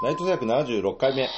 ナイトシャーク76回目。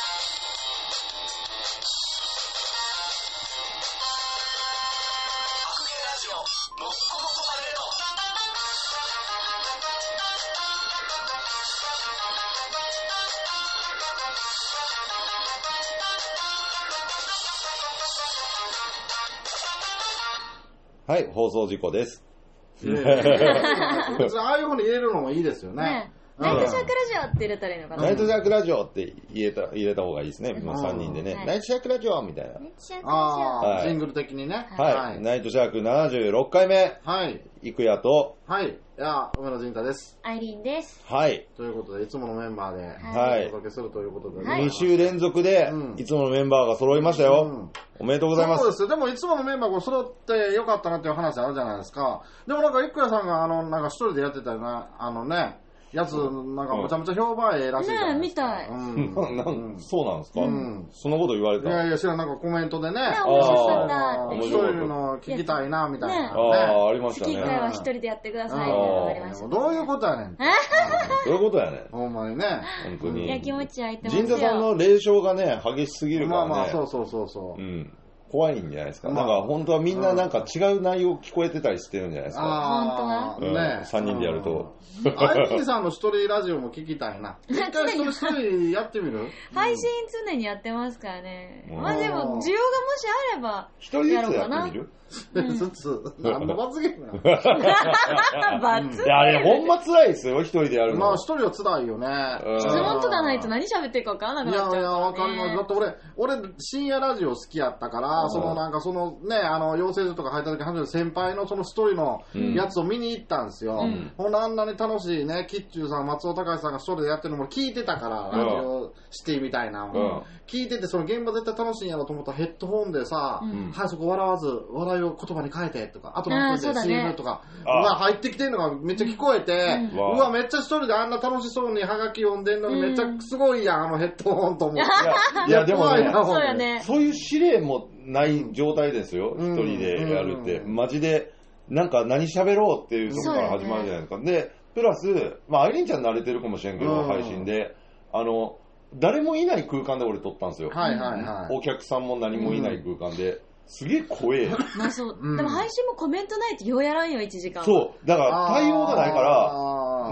はい、放送事故です。 別にああいうふうに入れるのもいいですよね。 ナイトシャークラジオって入れたらいいのかな。 ナイトシャークラジオって入れた方がいいですね。今3人でね。ナイトシャークラジオみたいな。 ジングル的にね。 はい。ナイトシャーク76回目。 はい。 いくやと。 はい。いや、梅野仁太です。 アイリーンです。 はい。 ということで、いつものメンバーで、 はい。 お届けするということで、 2週連続で、いつものメンバーが揃いましたよ。おめでとうございます。 そうですよ。でも、いつものメンバーが揃ってよかったなっていう話あるじゃないですか。でもなんか、いくやさんが、なんか一人でやってたよな、やつ、なんかめちゃめちゃ評判ええらしいじゃないですか。 ねえ、みたい。 そうなんですか、そんなこと言われた。 いやいや、知らん、なんかコメントでね。 面白かったって。 一人の聞きたいな、みたいな。 ああ、ありましたね。 月1回は一人でやってくださいってのがありました。 どういうことやねん。 どういうことやねん。 ほんまにね。 本当に。 いや、気持ちは入ってますよ。 陣田さんの霊障がね、激しすぎるからね。 まあまあ、そう。 うん。怖いんじゃないですか。なんか本当はみんななんか違う内容聞こえてたりしてるんじゃないですか。 本当はね。 3人でやると。 アイリーンさんの一人ラジオも聞きたいな。一回一人やってみる？ 配信常にやってますからね。まあでも、需要がもしあれば、 一人ずつやってみる？ ずつ。何の罰ゲームなの？ いや、あれほんま辛いですよ、一人でやるの。 まあ一人は辛いよね。 質問とかないと何喋ってるか分からなくなっちゃう。 いや、わかります。だって俺、深夜ラジオ好きやったから、養成所とか入った時、初めて先輩のその一人のやつを見に行ったんですよ。ほんなあんなに楽しいね、キッチューさん、松尾隆さんが一人でやってるのも聞いてたから、ラジオシティみたいな。聞いてて、その現場絶対楽しいんやろと思ったらヘッドホンでさ、はい、そこ笑わず、笑いを言葉に変えてとか、あと何分で CM とか、入ってきてるのがめっちゃ聞こえて、うわ、めっちゃ一人であんな楽しそうにハガキ読んでんのにめっちゃすごいやん、ヘッドホンと思って。 いや、でもね、 そういう指令もない状態ですよ、一人でやるって。マジで、なんか何喋ろうっていうところから始まるじゃないですか。で、プラス、まあ、アイリンちゃん慣れてるかもしれんけど、配信で、誰もいない空間で俺撮ったんですよ。お客さんも何もいない空間で。すげえ怖え。 まあそう。でも配信もコメントないとようやらんよ、1時間。 そう。だから対応がないから、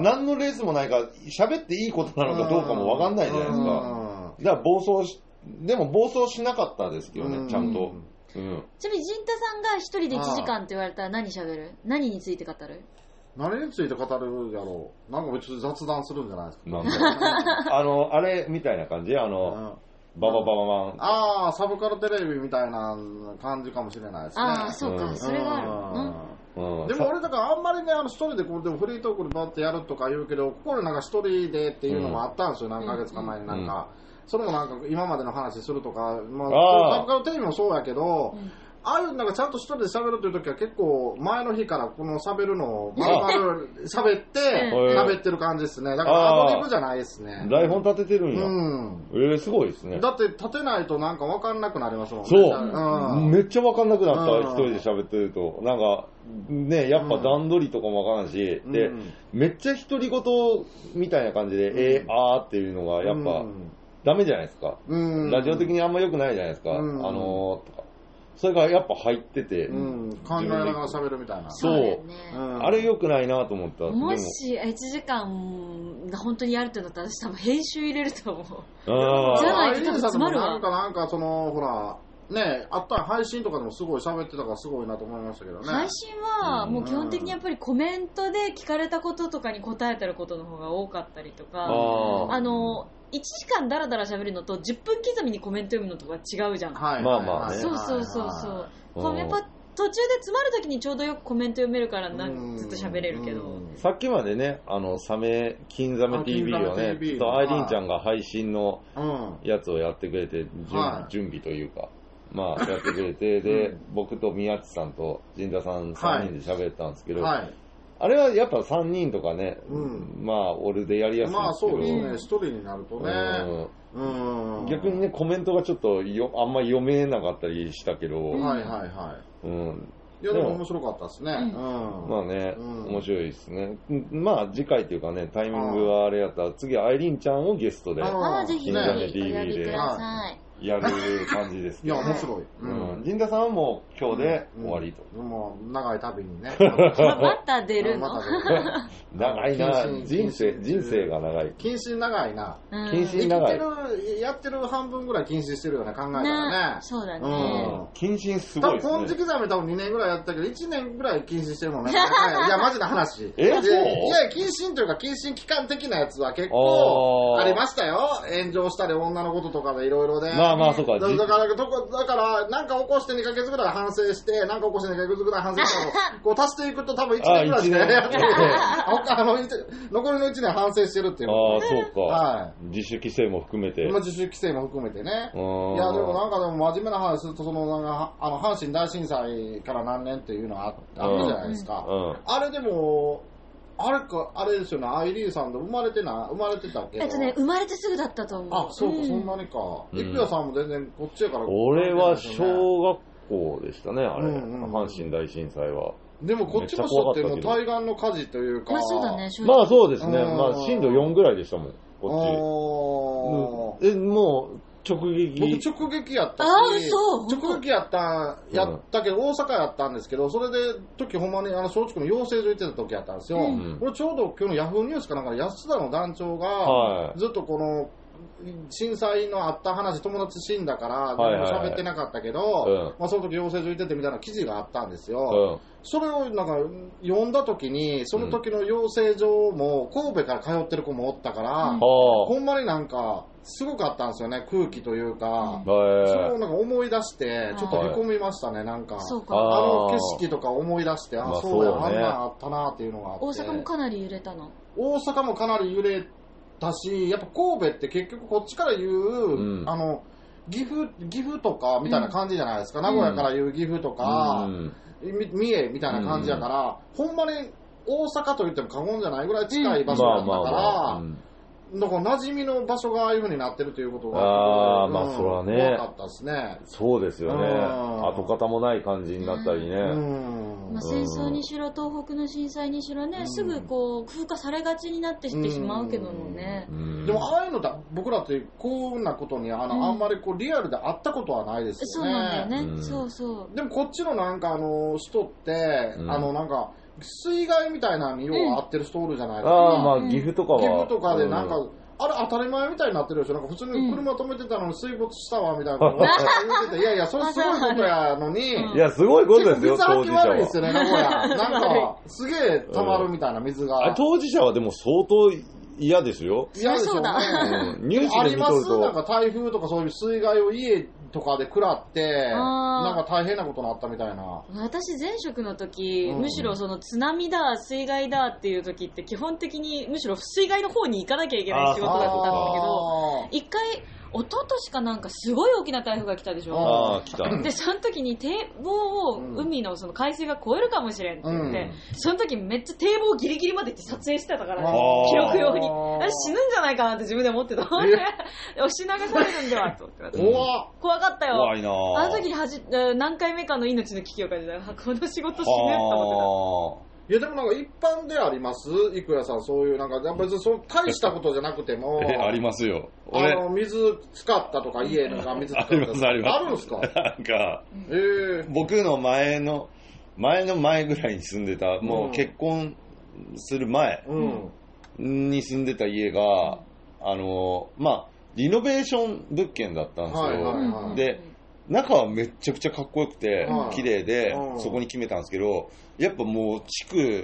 何のレースもないから、喋っていいことなのかどうかもわかんないじゃないですか。だからでも暴走しなかったですけどね、ちゃんと。 ちなみに、陣太さんが一人で1時間って言われたら何喋る？何について語る？ 何について語るやろう。なんか別に雑談するんじゃないですか。 なんだあれみたいな感じバババババン。 ああ、サブカルテレビみたいな感じかもしれないですね。 ああ、そうか、それがあるの。 でも俺だからあんまりね、一人でこうでもフリートークでバッてやるとか言うけど、ここでなんか一人でっていうのもあったんですよ、何ヶ月か前になんか。それもなんか今までの話するとか、まあ、サブカルテレビもそうやけど、ああいうなんかちゃんと一人で喋るというときは結構前の日からこの喋るのをまるまる喋ってる感じですね。だからアドリブじゃないですね。 台本立ててるんや。すごいですね。 だって立てないとなんか分かんなくなりますもんね。 そう。めっちゃ分かんなくなった、一人で喋ってると。なんか、ね、やっぱ段取りとかも分からんし、で、めっちゃ独り言みたいな感じで、あーっていうのがやっぱダメじゃないですか。ラジオ的にあんま良くないじゃないですか。とか。それがやっぱ入ってて、 考えながら喋るみたいな。 そう。あれ良くないなと思った。 もし1時間が本当にやるってなったら私多分編集入れると思う。じゃないと多分詰まるわ。 なんかそのほらね、あった配信とかでもすごい喋ってたからすごいなと思いましたけどね。 配信はもう基本的にやっぱりコメントで聞かれたこととかに答えてることの方が多かったりとか、1時間ダラダラ喋るのと10分刻みにコメント読むのとか違うじゃん。 まあまあね。 そう。やっぱ途中で詰まるときにちょうどよくコメント読めるからずっと喋れるけど。 さっきまでね、金ザメ TV をね、ちょっとアイリーンちゃんが配信のやつをやってくれて、準備というか、まあやってくれて、で、僕と宮地さんと陣田さん3人で喋ったんですけど、あれはやっぱ3人とかね、まあ俺でやりやすいですけど、 まあそうですね、1人になるとね。 逆にね、コメントがちょっとあんまり読めなかったりしたけど、 いやでも面白かったですね。 まあね、面白いですね。まあ次回っていうかね、タイミングはあれやったら、次アイリンちゃんをゲストで、 ぜひぜひお呼びください。 やる感じですね。いや、面白い。 陣田さんはもう今日で終わりと。 もう長い旅にね。 また出るの長いな。人生が長い。 謹慎長いな。 謹慎長い。 やってる半分ぐらい謹慎してるよね、考えたらね。 そうだね。 謹慎すごいですね。 多分、金色ザメ多分2年ぐらいやったけど、1年ぐらい謹慎してるもんね。いや、マジな話。 そう？いや、 謹慎というか、謹慎期間的なやつは結構ありましたよ。炎上したり、女のこととかでいろいろで。 まあ、そうか。 だから、なんか起こして2ヶ月ぐらい反省して、なんか起こして2ヶ月ぐらい反省したのこう足していくと多分1年ぐらいしかやってて、残りの1年反省してるっていう。 ああ、そうか。 はい。 自主規制も含めて。 自主規制も含めてね。いや、でもなんかでも真面目な話すると、阪神大震災から何年っていうのがあるじゃないですか。あれでも、あれですよね、アイリーンさんと生まれてたっけ？ 生まれてすぐだったと思う。 あ、そうか、そんなにか。郁也さんも全然こっちやから。 俺は小学校でしたね、あれ。阪神大震災は。 でもこっちの人ってもう対岸の火事というか。 まあそうだね、 まあそうですね。まあ震度4ぐらいでしたもん、こっち。もう、直撃。 僕直撃やったし、直撃やったけど、大阪やったんですけど、それで、時ほんまに松竹の養成所行ってた時やったんですよ。俺ちょうど今日のヤフーニュースかなんか安田の団長が、ずっとこの、震災のあった話、友達死んだから喋ってなかったけど、その時養成所行っててみたいな記事があったんですよ。それをなんか読んだ時に、その時の養成所も神戸から通ってる子もおったから、ほんまになんかすごかったんですよね、空気というか。それをなんか思い出して、ちょっとへこみましたね、なんか。景色とか思い出して、そうや、あんなんあったなっていうのがあって。 大阪もかなり揺れたの？ 大阪もかなり揺れだし、やっぱ神戸って結局こっちから言う、岐阜とかみたいな感じじゃないですか。名古屋から言う岐阜とか、三重みたいな感じやから、ほんまに大阪と言っても過言じゃないぐらい近い場所だったから、だから馴染みの場所がああいう風になってるということがまあそれはね、 怖かったですね。 そうですよね。跡形もない感じになったりね。 戦争にしろ東北の震災にしろね、すぐこう風化されがちになってしてしまうけどもね。 でもああいうのだ、僕らってこんなことにあんまりこうリアルで会ったことはないですよね。 そうなんだよね。そうそう。 でもこっちのなんか人ってなんか水害みたいなのによう合ってる人おるじゃないですか。 まあ岐阜とかは。 岐阜とかでなんか、あれ当たり前みたいになってるでしょ。なんか普通に車止めてたのに水没したわみたいなこと言ってて、いやいや、それすごいことやのに。 いや、すごいことですよ、 当事者は。水は悪いですよね、名古屋。なんか、すげえ溜まるみたいな水が。 当事者はでも相当嫌ですよ。 嫌でしょうね。 ニュースで見とると。 なんか台風とかそういう水害を家とかで食らって、なんか大変なことになったみたいな。 私前職の時、むしろその津波だ、水害だっていう時って基本的にむしろ水害の方に行かなきゃいけない仕事だったんだけど、一回、一昨年かなんかすごい大きな台風が来たでしょ。 来た。 で、その時に堤防を海のその海水が超えるかもしれんって言って、その時めっちゃ堤防ギリギリまで行って撮影してたからね、記録用に。死ぬんじゃないかなって自分で思ってた。押し流されるんではと思って。怖かったよ。 怖いなあの時に何回目かの命の危機を感じた。この仕事死ぬと思ってた。 いやでもなんか一般であります郁也さん、そういうなんか別に大したことじゃなくてもありますよ。 水使ったとか家が水使ったとかありますあるんですか？ なんか、僕の前の前ぐらいに住んでた、もう結婚する前に住んでた家がまあリノベーション物件だったんですよ。で中はめっちゃくちゃかっこよくて綺麗でそこに決めたんですけど、やっぱもう築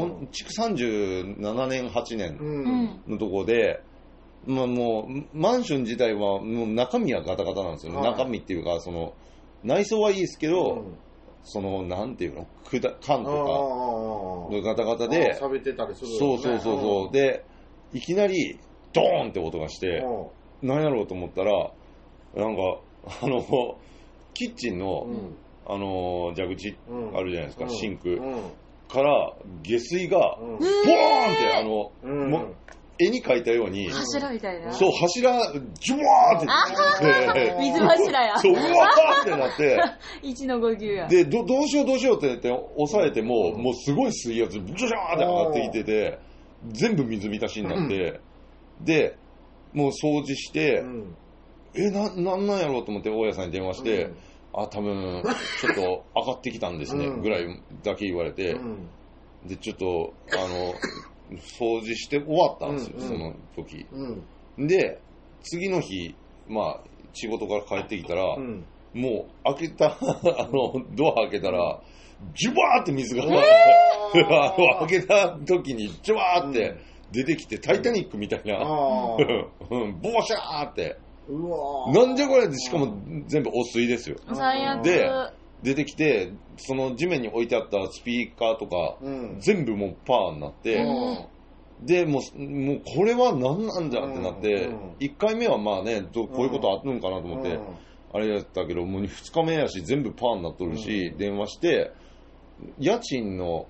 37年8年のとこで、まあ、もうマンション自体はもう中身はガタガタなんですよね。中身っていうかその内装はいいですけど、そのなんていうの缶とかガタガタで錆びてたりする。 そうでいきなりドーンって音がして何やろうと思ったらなんかキッチンの、蛇口あるじゃないですか、シンクから下水がボーンって絵に描いたように、 柱みたいな。 そう、柱、ジュワーって、 水柱や。 そう、うわーってなって、 一の呼吸や。 で、どうしようって言って押さえても、もうすごい水圧、ブシャーって上がってきてて、全部水浸しになって、で、もう掃除して、なんやろうと思って大家さんに電話して、多分、ちょっと上がってきたんですね、ぐらいだけ言われて、で、ちょっと、掃除して終わったんですよ、その時。で、次の日、まあ、仕事から帰ってきたら、もう、開けた、ドア開けたら、ジュワーって水が、開けた時に、ジュワーって出てきて、タイタニックみたいな、ボーシャーって。なんじゃこれって、しかも全部汚水ですよ。で、出てきて、その地面に置いてあったスピーカーとか、全部もうパーになって、で、もうこれは何なんだってなって、1回目はまあね、こういうことあるのかなと思って、あれやったけど、もう2日目やし、全部パーになっとるし、電話して、家賃の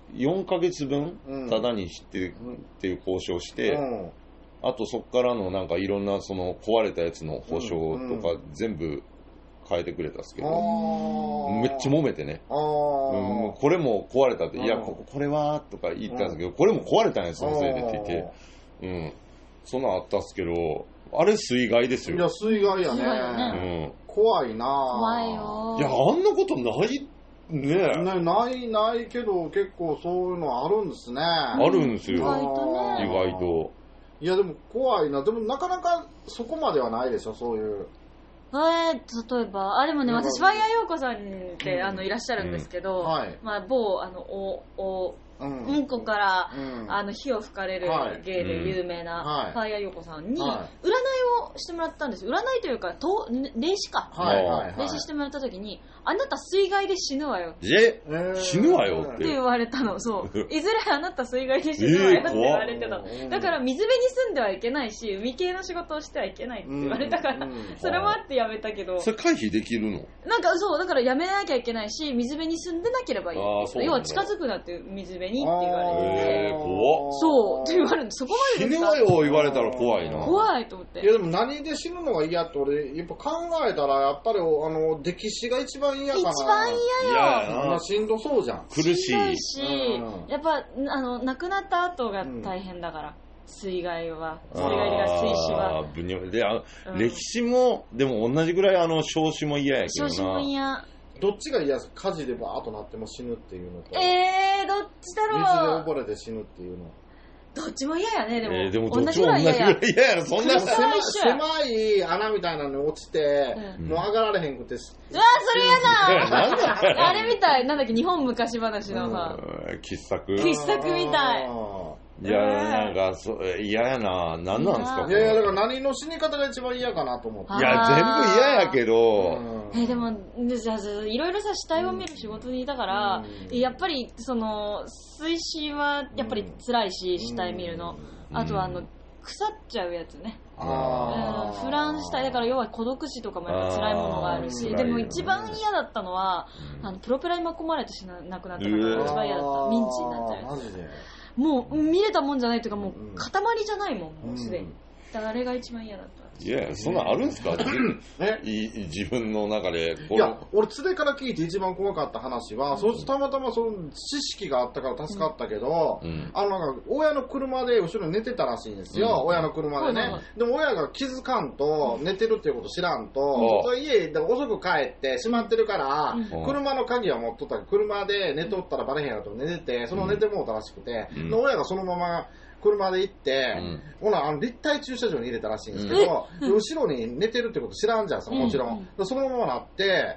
4ヶ月分、タダにしてっていう交渉して、あとそっからのなんかいろんなその壊れたやつの保証とか全部変えてくれたんですけど、めっちゃ揉めてね、これも壊れたって、いや、これはとか言ったんですけど、これも壊れたんや、そのせいでって言って、そんなんあったんですけど、あれ水害ですよ。 いや、水害やね。怖いなぁ。 怖いよ。 いや、あんなことないね。 ないけど、結構そういうのあるんですね。 あるんですよ。意外と。 いや、でも怖いな。でもなかなかそこまではないでしょ、そういう。 例えば、でもね、私、ファイヤー陽子さんっていらっしゃるんですけど、まあ、某、うんこから、火を吹かれる芸で有名なファイヤー陽子さんに、占いをしてもらったんですよ。占いというか、霊視か。霊視してもらった時に、あなた水害で死ぬわよ。 死ぬわよって言われたの。そう。いずれあなた水害で死ぬわよって言われてた。だから水辺に住んではいけないし、海系の仕事をしてはいけないって言われたから、それもあってやめたけど。 それ回避できるの？ なんかそう、だからやめなきゃいけないし、水辺に住んでなければいい。要は近づくなって水辺にって言われて。 怖っ。 そうって言われる。そこまで死ぬわよ言われたら怖いな。 怖いと思って。 いやでも何で死ぬのが嫌って俺やっぱ考えたらやっぱり溺死が一番嫌かな。 一番嫌よ。 しんどそうじゃん。 苦しいし、やっぱ亡くなった後が大変だから。水害が水死は。 で歴史もでも同じぐらい焼死も嫌やけどな。 焼死も嫌。 どっちが嫌ですか？火事でバーッとなっても死ぬっていうのと。 どっちだろう。 水で溺れて死ぬっていうの。 どっちも嫌やね、 でも。同じぐらい嫌や。そんな狭い穴みたいなのに落ちて、もう上がられへんくて。 それ嫌だあれみたい、なんだっけ、日本昔話のさ。 傑作みたい。 いや、なんか、嫌やな。何なんですか？ いや、だから何の死に方が一番嫌かなと思って。 いや、全部嫌やけど。 でも、いろいろさ、死体を見る仕事にいたから、やっぱり、水死は、やっぱり辛いし、死体見るの。あとは、腐っちゃうやつね。フランス体だから要は孤独死とかもやっぱ辛いものがあるし、でも一番嫌だったのはプロペラに巻き込まれて亡くなったから一番嫌だった。ミンチになっちゃうやつ。もう見れたもんじゃないというかもう塊じゃないもん、もうすでに。だからあれが一番嫌だった。 いや、そんなんあるんすか？自分の中で。 いや、俺、連れから聞いて一番怖かった話は、そいつたまたまその知識があったから助かったけど、なんか、親の車で後ろに寝てたらしいんですよ。親の車でね。でも親が気づかんと、寝てるっていうこと知らんと、家で遅く帰って閉まってるから、車の鍵は持っとった。車で寝とったらバレへんやと寝てて、その寝てもうたらしくて、親がそのまま、車で行って、ほな、立体駐車場に入れたらしいんですけど、後ろに寝てるってこと知らんじゃん、もちろん。そのままなって、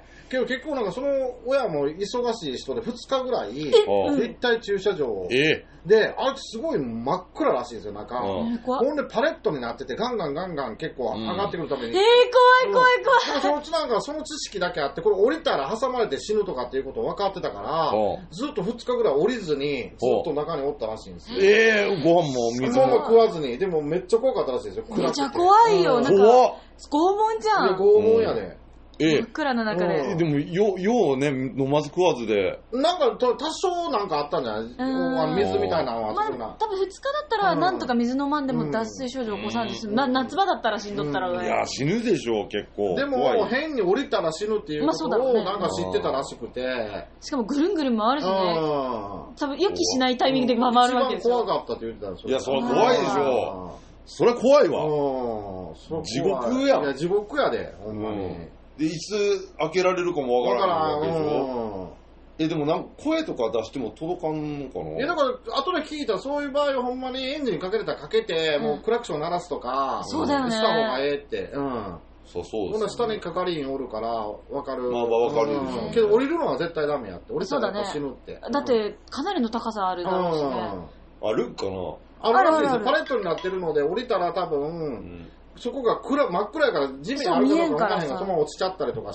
けど結構なんかその親も忙しい人で2日ぐらい、立体駐車場を。で、あれすごい真っ暗らしいんですよ、中。ほんでパレットになってて、ガンガン結構上がってくるために。 怖い。 そのうちなんかその知識だけあって、これ降りたら挟まれて死ぬとかっていうこと分かってたから、ずっと2日ぐらい降りずに、ずっと中におったらしいんですよ。 ご飯も水も食わずに、でもめっちゃ怖かったらしいですよ。 めっちゃ怖いよ。なんか、拷問じゃん。 拷問やで。 真っ暗な中で。 でも、ようね、飲まず食わずで。 なんか、多少なんかあったんじゃない水みたいなのは。 まあ、多分2日だったら、なんとか水飲まんでも脱水症状を起こさんでする。夏場だったら死んどったらいや、死ぬでしょう、結構。 でも、変に降りたら死ぬっていうことを、なんか知ってたらしくて。 しかもぐるんぐるん回るしね。多分、予期しないタイミングで回るわけですよ。 一番怖かったって言ってたんですよ。 いや、それ怖いでしょ。それ怖いわ。地獄やん。 いや、地獄やで、ほんまに。 で、いつ開けられるかもわからないわけでしょ。でもなんか声とか出しても届かんのかな。 いや、だから、後で聞いたら、そういう場合はほんまにエンジンかけれたらかけて、もうクラクション鳴らすとか、 そうだよね。 した方がええって。 そうです。 ほんな下に係員おるから、わかる。 まあ、わかるでしょ。 けど、降りるのは絶対ダメやって。降りたら死ぬって。 だって、かなりの高さあるだろうしね。 あるかな。 あるらしいですよ。パレットになってるので、降りたら多分、そこが真っ暗やから地面あるかどうか分からへんがそのまま落ちちゃったりとかして、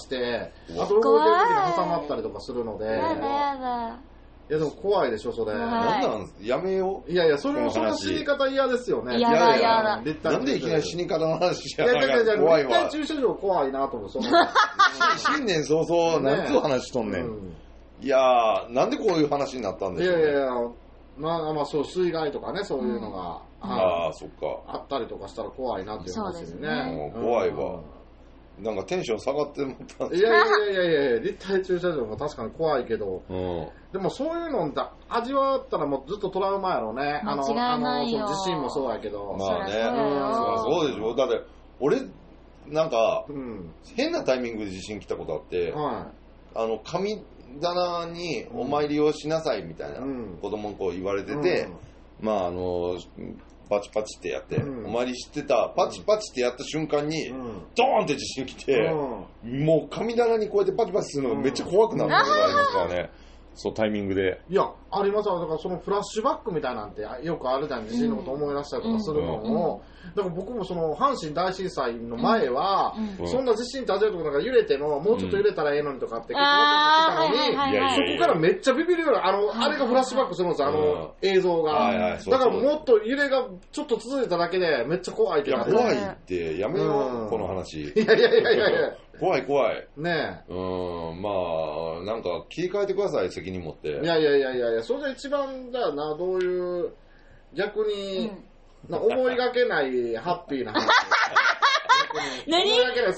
あと動いてる時に挟まったりとかするので。 やだ。 いやでも怖いでしょ、それ。 なんなんやめよう。いや、その死に方嫌ですよね。 嫌だ。 なんでいきなり死に方の話や怖いわ。立体駐車場怖いなと思う。 新年早々、何つう話しとんねん。いやー、なんでこういう話になったんでしょうね。 いや、まあそう、水害とかね、そういうのが。 そっか。 あったりとかしたら怖いなっていう話ですね。 怖いわ。なんかテンション下がってもったんですか。いや、立体駐車場も確かに怖いけど、でもそういうのって味わったらもうずっとトラウマやろうね。 間違いないよ。 地震もそうやけど。 まあね。そうでしょ。だって、俺、なんか、変なタイミングで地震来たことあって、神棚にお参りをしなさいみたいな子供の子言われてて、まあパチパチってやって、お参りしてた、パチパチってやった瞬間に、ドーンって地震来て、もう神棚にこうやってパチパチするのがめっちゃ怖くなることがありますからね。そう、タイミングで。 いや、ありますよ。だからそのフラッシュバックみたいなんてよくあるじゃん。地震のこと思い出したりとかするのを。だから僕もその阪神大震災の前は、そんな地震って味わうとこなんか揺れても、もうちょっと揺れたらええのにとかって結構思ってたのに、そこからめっちゃビビるような、あれがフラッシュバックするんですよ、映像が。だからもっと揺れがちょっと続いただけでめっちゃ怖いってなって。いや、怖いってやめよう、この話。 いや。 怖い。 ねえ。 まあ、なんか切り替えてください、責任持って。 いや、それが一番だよな、どういう、逆に、思いがけないハッピーな話。 何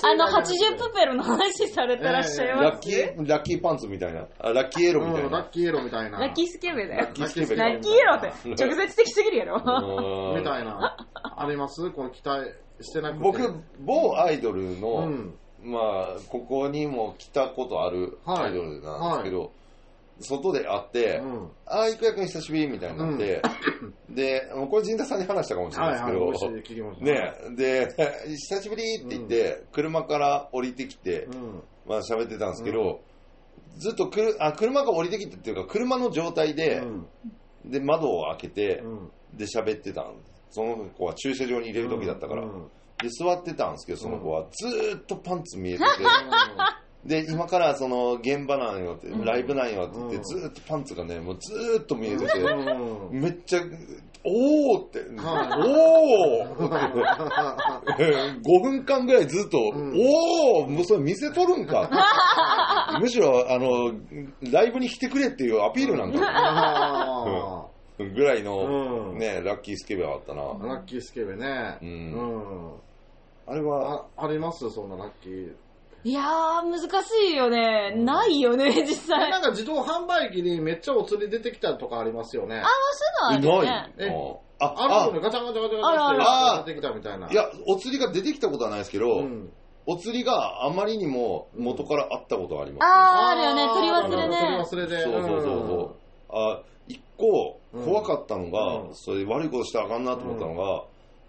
80プペルの話されてらっしゃいます？ ラッキーパンツみたいな。ラッキーエロみたいな。 ラッキーエロみたいな。 ラッキースケベだよ。 ラッキースケベ。 ラッキーエロって直接的すぎるやろ。 みたいな。あります？この期待してなくて。 僕、某アイドルの、まあ、ここにも来たことあるアイドルなんですけど、外で会って、行くやくん久しぶりみたいになって、で、これ陣田さんに話したかもしれないですけど、ね、で、久しぶりって言って、車から降りてきて、まあ喋ってたんですけど、ずっと車が降りてきてっていうか、車の状態で、で、窓を開けて、で喋ってたんです。その子は駐車場に入れる時だったから。で、座ってたんですけど、その子はずーっとパンツ見えてて、で、今からその現場なんよって、ライブなんよって言って、ずーっとパンツがね、もうずーっと見えてて、めっちゃ、おーって、おー5分間ぐらいずっと、おーもうそれ見せとるんかむしろ、ライブに来てくれっていうアピールなんか。ぐらいの、ね、ラッキースケベはあったな。 ラッキースケベね。 あれは、 ありますそんなラッキー。 いやー、難しいよね。ないよね、実際。 なんか自動販売機にめっちゃお釣り出てきたとかありますよね。 そういうのはあるよね。 あるのね、ガチャガチャガチャガチャって出てきたみたいな。 いや、お釣りが出てきたことはないですけど、お釣りがあまりにも元からあったことがあります。 あるよね、取り忘れね。 取り忘れで。 そう。一個怖かったのが、それ悪いことしたらあかんなと思ったのが、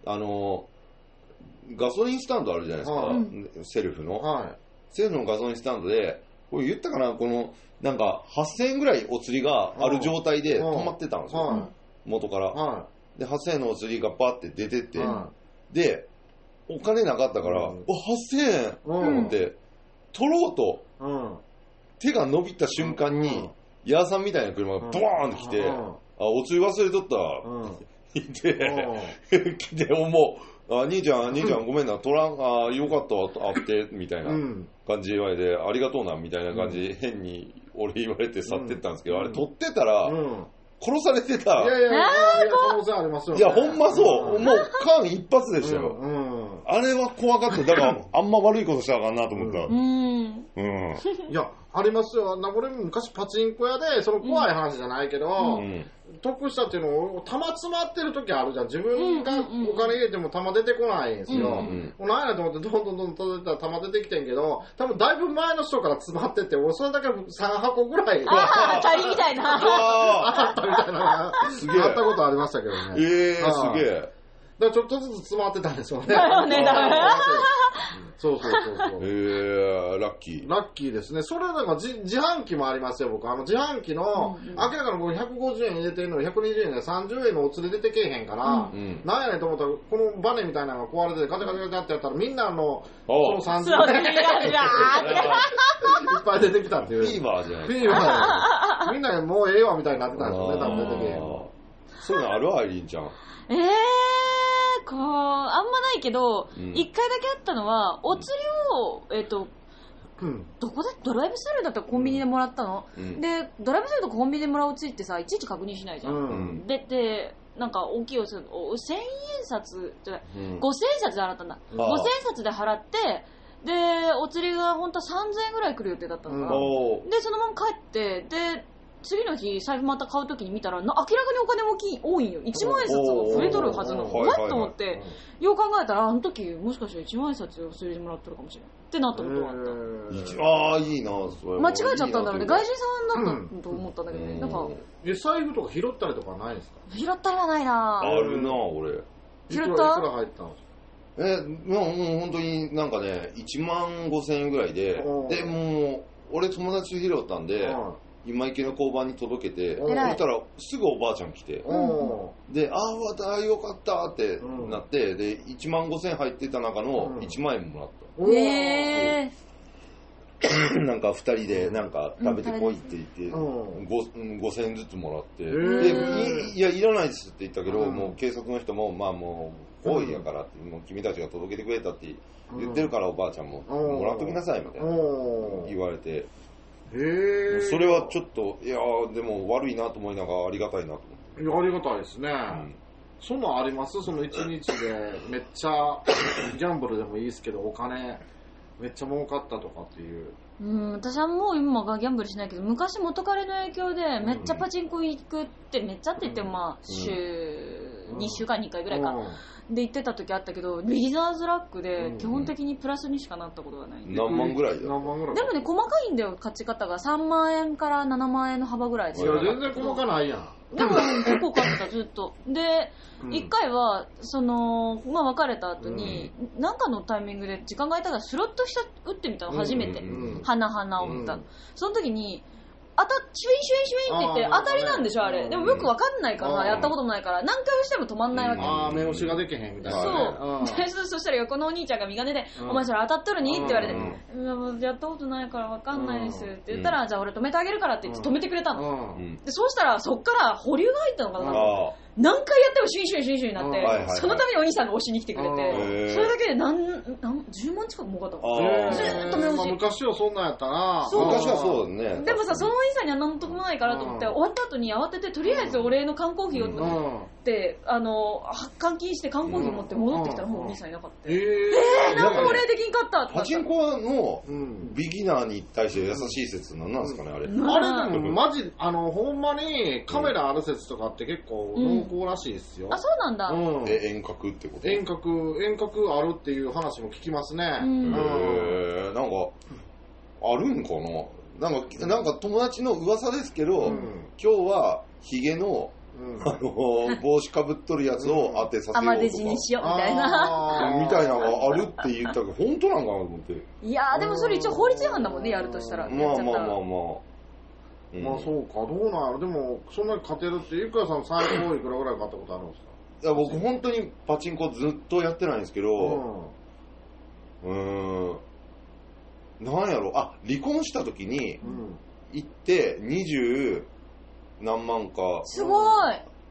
ガソリンスタンドあるじゃないですか、セルフの。セルフのガソリンスタンドで、これ言ったかな、この、なんか8000円ぐらいお釣りがある状態で止まってたんですよ、元から。で、8000円のお釣りがバーって出てって、で、お金なかったから、8000円と思って、取ろうと、手が伸びた瞬間に、ヤーさんみたいな車がボーンって来て、お釣り忘れとった、って、来て、もう、 兄ちゃんごめんな、よかったわ、会って、みたいな感じで言われて、ありがとうな、みたいな感じで変に俺言われて去ってったんですけど、あれ撮ってたら、殺されてた。 いや、可能性ありますよね。 いや、ほんまそう。もう、間一髪でしたよ。あれは怖かった。だから、あんま悪いことしたらあかんなと思った。 いや、ありますよ。俺昔パチンコ屋で、その怖い話じゃないけど、得したっていうのを、玉詰まってる時あるじゃん。自分がお金入れても玉出てこないんですよ。何やと思ってどんどん届いたら玉出てきてんけど、多分だいぶ前の人から詰まってて、俺それだけ3箱ぐらい。 当たりみたいな。 当たったみたいな。すげえ。あったことありましたけどね。 すげえ。 だからちょっとずつ詰まってたんですよね。 だよね、 そう。 ラッキー。 ラッキーですね。それなんか自販機もありますよ、僕。自販機の、明らかに僕150円入れてるのに120円で30円のお釣り出てけえへんから、なんやねんと思ったら、このバネみたいなのが壊れててガチャガチャガチャってやったら、みんなその30円いっぱい出てきたっていう。 フィーバーじゃないフィーバー。みんなもうええわみたいになってたんですよね、多分出てけえへんの。 そういうのあるアイリンちゃん。 あんまないけど、一回だけあったのは、お釣りを、どこでドライブスルーだったらコンビニでもらったの、で、ドライブスルーとコンビニでもらうお釣りってさ、いちいち確認しないじゃん。で、なんか大きいお釣り、1000円札じゃない、5000円札で払ったんだ。5000円札で払って、で、お釣りが本当は3000円ぐらい来る予定だったのかな。で、そのまま帰って、で、次の日財布また買うときに見たら明らかにお金も多いんよ。1万円札が増えとるはずなの。お前と思って、よう考えたらあの時もしかして1万円札を忘れてもらってるかもしれないってなったことがあった。 いいなそれ。 間違えちゃったんだろうね。外人さんだったと思ったんだけどね。なんか財布とか拾ったりとかないですか？ 拾ったりはないな。 あるな俺。 拾った？いくら入ったの？ もう本当になんかね1万5,000円ぐらいで、でもう俺友達と拾ったんで。今池の交番に届けて、そしたらすぐおばあちゃん来て、で、またよかったってなって、で、1万5,000入ってた中の1万円もらった。なんか2人でなんか食べてこいって言って、5,000円ずつもらって、で、いや、いらないですって言ったけど、もう警察の人も、まあもう、行為やからって、もう君たちが届けてくれたって言ってるからおばあちゃんも、もらっときなさいみたいな言われて、それはちょっといやでも悪いなと思いながらありがたいなと思って。 いやありがたいですね、そんなんあります？その1日でめっちゃギャンブルでもいいですけどお金めっちゃ儲かったとかっていう。 私はもう今がギャンブルしないけど昔元彼の影響でめっちゃパチンコ行くってめっちゃって言ってもまあ2週間に1回ぐらいか、で行ってた時あったけどリザーズラックで基本的にプラスにしかなったことがない、 何万ぐらいだ？でもね細かいんだよ勝ち方が3万円から7万円の幅ぐらいで。 いや全然細かないやん。 でも結構勝ってたずっとで、1回はまあ別れた後に何かのタイミングで時間が空いたからスロット打ってみたの初めて、花を打った、その時にシュイシュイシュイって言って当たりなんでしょあれ。でもよくわかんないからやったこともないから何回押しても止まんないわけ。 目押しができへんみたいな。 そう。そしたら横のお兄ちゃんが身金でお前それ当たっとるにって言われてやったことないからわかんないですって言ったらじゃあ俺止めてあげるからって言って止めてくれたの。でそうしたらそっから保留が入ったのかな。何回やってもシュイシュイシュイシュイになって、そのためにお兄さんが押しに来てくれて、それだけで10万近く儲かったの。ずっと目押し。 昔はそんなんやったな。 昔はそうだね。 でもさ、そのお兄さんには何ともないからと思って、終わった後に慌てて、とりあえずお礼の缶コーヒーをって、換金して缶コーヒーを持って戻ってきたらもうお兄さんいなかった。何もお礼できんかったって。 パチンコのビギナーに対して優しい説なんですかね、あれ。 あれでもマジ、ほんまにカメラある説とかって結構濃厚らしいですよ。 あ、そうなんだ。 遠隔ってこと？ 遠隔あるっていう話も聞きますね。 なんか、あるんかな？なんか友達の噂ですけど、今日はヒゲの帽子かぶっとるやつを当てさせようとか。 アマデジにしようみたいな。 みたいなのがあるって言ったけど、本当なんかなと思って。 いやでもそれ一応法律違反だもんね、やるとしたら。 まあそうか、どうなんやろ。でもそんなに勝てるって、ゆくやさん最高いくらぐらい勝ったことあるんですか？ いや僕本当にパチンコずっとやってないんですけど、なんやろ、離婚した時に行って20何万かすごい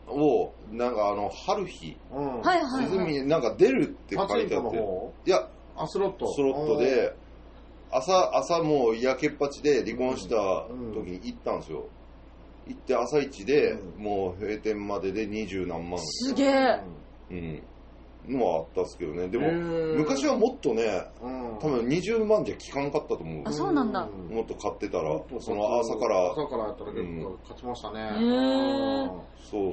をなんか春日、湖なんか出るって書いてあって、いやスロットで朝もう焼けっぱちで離婚した時に行ったんですよ。行って朝一でもう閉店までで20何万。 すげえ。 のはあったんですけどね。でも昔はもっとね、多分20万じゃ効かんかったと思う。 あ、そうなんだ。 もっと買ってたら、その朝からやったら結構勝ちましたね。 そう。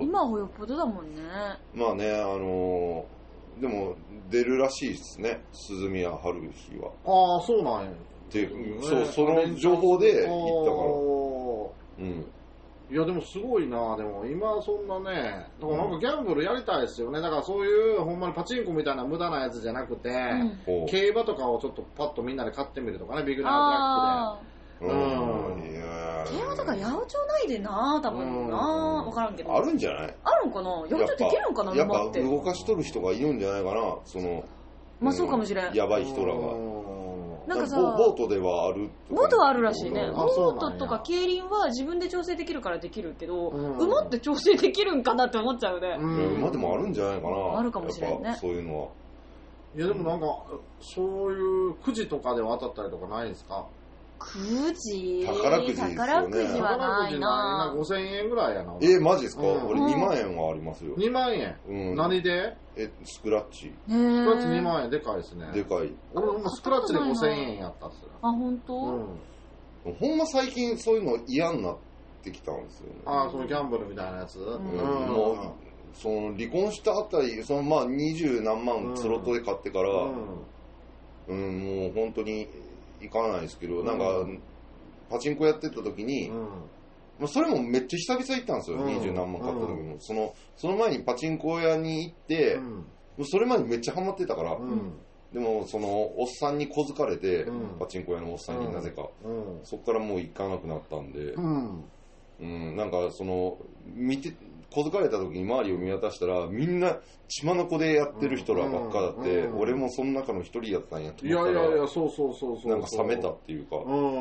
今はよっぽどだもんね。 まあね、でも出るらしいですね、鈴宮春日は。 ああ、そうなんや。 その情報で行ったから。 いやでもすごいな。でも今そんなね、だからなんかギャンブルやりたいですよね。だからそういうほんまにパチンコみたいな無駄なやつじゃなくて、競馬とかをちょっとパッとみんなで買ってみるとかね、ビッグナイトブラックで。 競馬とか八百長ないでな、多分な、分からんけど。 あるんじゃない？ あるんかな。八百長できるんかな。 やっぱ動かしとる人がいるんじゃないかな。 まあそうかもしれん。 やばい人らが。なんかさ、ボートではある。 ボートはあるらしいね。ボートとか競輪は自分で調整できるからできるけど、馬って調整できるんかなって思っちゃうね。 馬でもあるんじゃないかな。 あるかもしれんね。 そういうのは。 いやでもなんかそういうくじとかでは当たったりとかないんですか？ くじ？ 宝くじですよね。 宝くじはないな。 5000円ぐらいやな。 マジですか？俺2万円はありますよ。 2万円？何で？ スクラッチ。 スクラッチ2万円でかいですね。 でかい。 俺もスクラッチで5000円やったっすよ。 あ、本当？ ほんま最近そういうの嫌になってきたんですよね。 そのギャンブルみたいなやつ？もうその離婚したあたり、まあ20何万スロットで買ってから、もう本当に行かないですけど、なんかパチンコやってた時に、それもめっちゃ久々行ったんですよ、20何万買った時も。その前にパチンコ屋に行って、それまでめっちゃハマってたから、でもそのおっさんに小づかれて、パチンコ屋のおっさんになぜか、そこからもう行かなくなったんで、なんか小づかれた時に周りを見渡したらみんな血眼でやってる人らばっかだって、俺もその中の一人やったんやと思ったら、 いやそうなんか冷めたっていうか、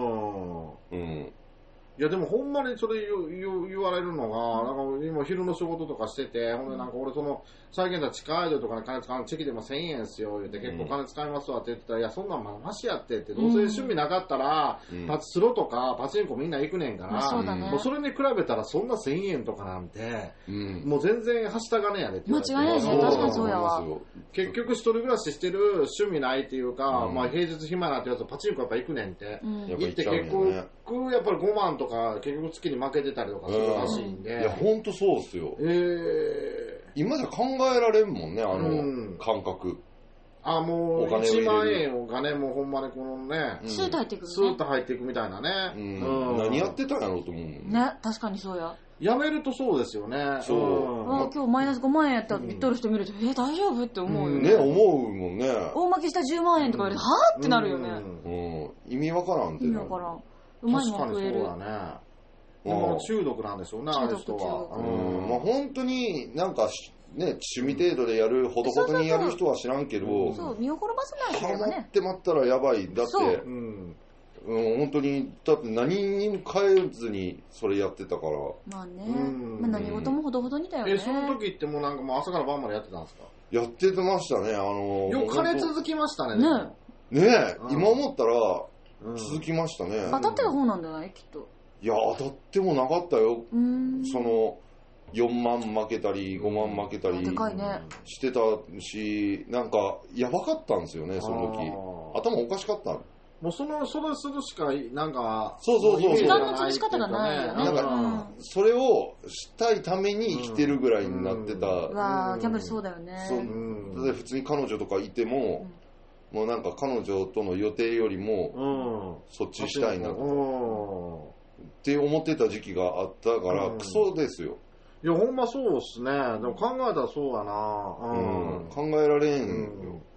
いやでもほんまにそれ言われるのが、なんか今昼の仕事とかしてて、ほんでなんか俺最近だ地下アイドルとかに金使うのチェキでも1000円っすよ言って、結構金使いますわって言ってたら、いやそんなんマシやってって、どうせ趣味なかったら、スロとかパチンコみんな行くねんから、もうそれに比べたらそんな1000円とかなんて、もう全然はした金やでって言われて。 間違いないですね、確かにそうやわ。 結局一人暮らししてる趣味ないっていうか、まあ平日暇なってやつパチンコやっぱ行くねんって。行って結構やっぱり5万とか結局月に負けてたりとかするらしいんで。 いやほんとそうっすよ。今じゃ考えられんもんね、感覚。 もう1万円をがね、もうほんまにこのね、 スーッと入っていくね。 スーッと入っていくみたいなね。 何やってたんやろうと思うもんね。確かにそうや。 やめるとそうですよね。 今日マイナス5万円やったら言っとる人見ると、大丈夫って思うよね。思うもんね。 大負けした10万円とか言われて、はぁってなるよね。 意味わからんって。 意味わからん。うまいもん食える。 確かにそうだね。中毒なんでしょうね、ある人は。 まあ本当になんかね、趣味程度でやる、ほどほどにやる人は知らんけど、 そう、身を滅ぼさないハマってまったらやばい。だって、本当に、だって何にも変えずにそれやってたから。 まあね、何事もほどほどにだよね。 その時ってもうなんかもう朝から晩までやってたんですか？ やってましたね。 よく金続きましたね。 ねえ、今思ったら続きましたね。 当たってた方なんじゃないきっと。 いや、当たってもなかったよ。4万負けたり5万負けたりしてたし、なんかやばかったんですよね、その時。頭おかしかった。 もうそれするしかなんかそう時間の潰し方がないよね。 なんかそれをしたいために生きてるぐらいになってた。 ギャンブルそうだよね。 例えば普通に彼女とかいても、もうなんか彼女との予定よりもそっちしたいなって思ってた時期があったから、クソですよ。 いやほんまそうっすね。でも考えたらそうやな。 考えられんよ。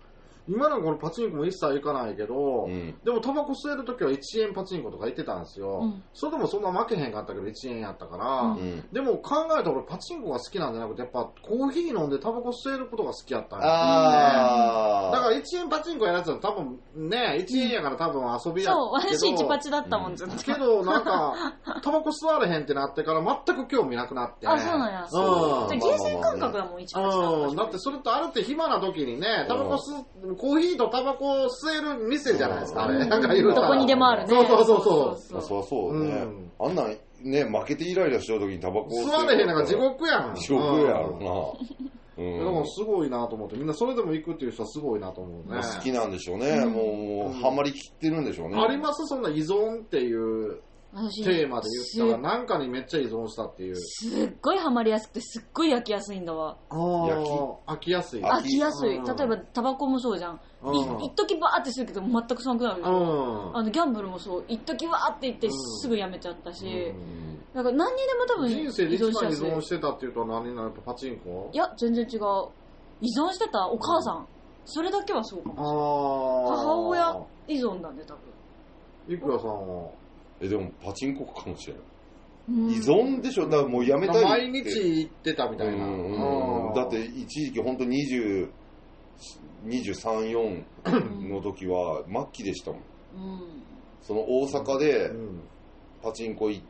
今のこのパチンコも一切行かないけど、でもタバコ吸えるときは1円パチンコとか行ってたんですよ。それでもそんな負けへんかったけど1円やったから、でも考えたら俺パチンコが好きなんじゃなくて、やっぱコーヒー飲んでタバコ吸えることが好きやったんや、ね。だから1円パチンコやるやつは多分ね、1円やから多分遊びやけど。 そう、私1パチだったもん、ずっと。 けどなんか、タバコ吸われへんってなってから全く興味なくなって。 あ、そうなんや。じゃあゲーセン感覚だもん、1パチだった。 だってそれってあるって暇な時にね、タバココーヒーとタバコを吸える店じゃないですか、あれ。なんか言うたら。 どこにでもあるね。 そうね。あんなんね、負けてイライラしちゃう時にタバコを吸われへんのが地獄やん。 地獄やろな。 だからすごいなと思って、みんなそれでも行くっていう人はすごいなと思うね。 好きなんでしょうね。もう、ハマりきってるんでしょうね。 ありますそんな依存っていうテーマで言ったら、なんかにめっちゃ依存したっていう。 すっごいハマりやすくて、すっごい焼きやすいんだわ。 飽きやすい。 飽きやすい。例えば、タバコもそうじゃん。一時バーってするけど、全く寒くなるでしょ。ギャンブルもそう。一時バーって言ってすぐやめちゃったし。なんか何にでも多分人生で一番依存してたっていうと何になるとパチンコ？ いや、全然違う。依存してたお母さん。それだけはそうかもしれない。母親依存だね、多分。 いくらさんは？ でもパチンコかもしれない。依存でしょ。だからもうやめたい毎日行ってたみたいな。 だって一時期本当23、4の時は末期でしたもん。その大阪でパチンコ行って、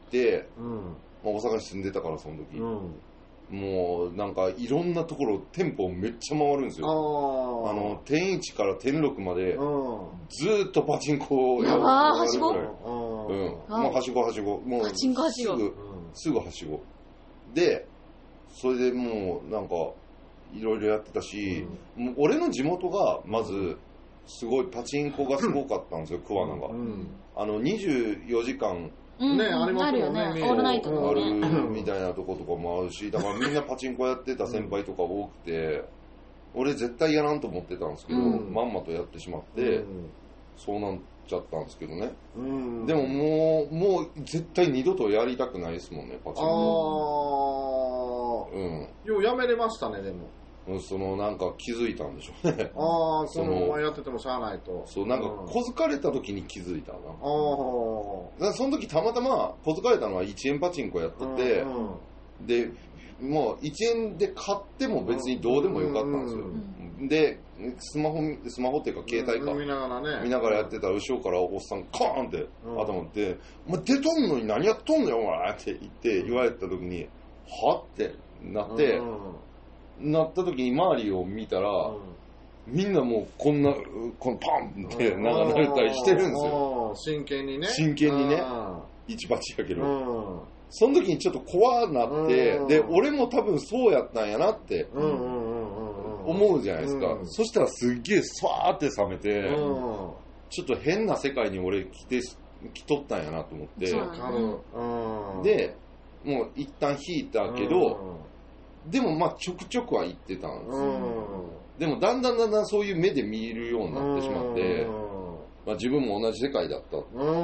大阪に住んでたからその時。もうなんかいろんなところ店舗めっちゃ回るんですよ。天1から天6までずーっとパチンコをやるぐらい。 はしご？ もうはしごはしご。もうパチンコはしご。 すぐはしご。で、それでもうなんかいろいろやってたし、もう俺の地元がまずすごいパチンコがすごかったんですよ、桑名が。24時間ね、ありますよね。 オールナイトのあるみたいなとことかもあるし、だからみんなパチンコやってた先輩とか多くて、俺絶対やらんと思ってたんですけど、まんまとやってしまって、そうなっちゃったんですけどね。でももう絶対二度とやりたくないですもんね、パチンコ。 ようやめれましたね、でも。 なんか気づいたんでしょうね。 このままやっててもしゃあないと。 そう、なんか小づかれた時に気づいたな。だからその時たまたま小づかれたのは1円パチンコやってて、で、もう1円で買っても別にどうでもよかったんですよ。で、スマホっていうか携帯か。見ながらやってたら後ろからおっさんカーンって頭打って、お前出とんのに何やっとんのよお前って言われた時に、はってなって、なった時に周りを見たら、みんなもうこのパンって流れたりしてるんですよ。 真剣にね。 真剣にね。一バチやけど。その時にちょっと怖なって、で、俺も多分そうやったんやなって思うじゃないですか。そしたらすっげえスワーって冷めて、ちょっと変な世界に俺来とったんやなと思って。で、もう一旦引いたけど、でもまあちょくちょくは行ってたんですよ。でもだんだんそういう目で見るようになってしまって、まあ、自分も同じ世界だった。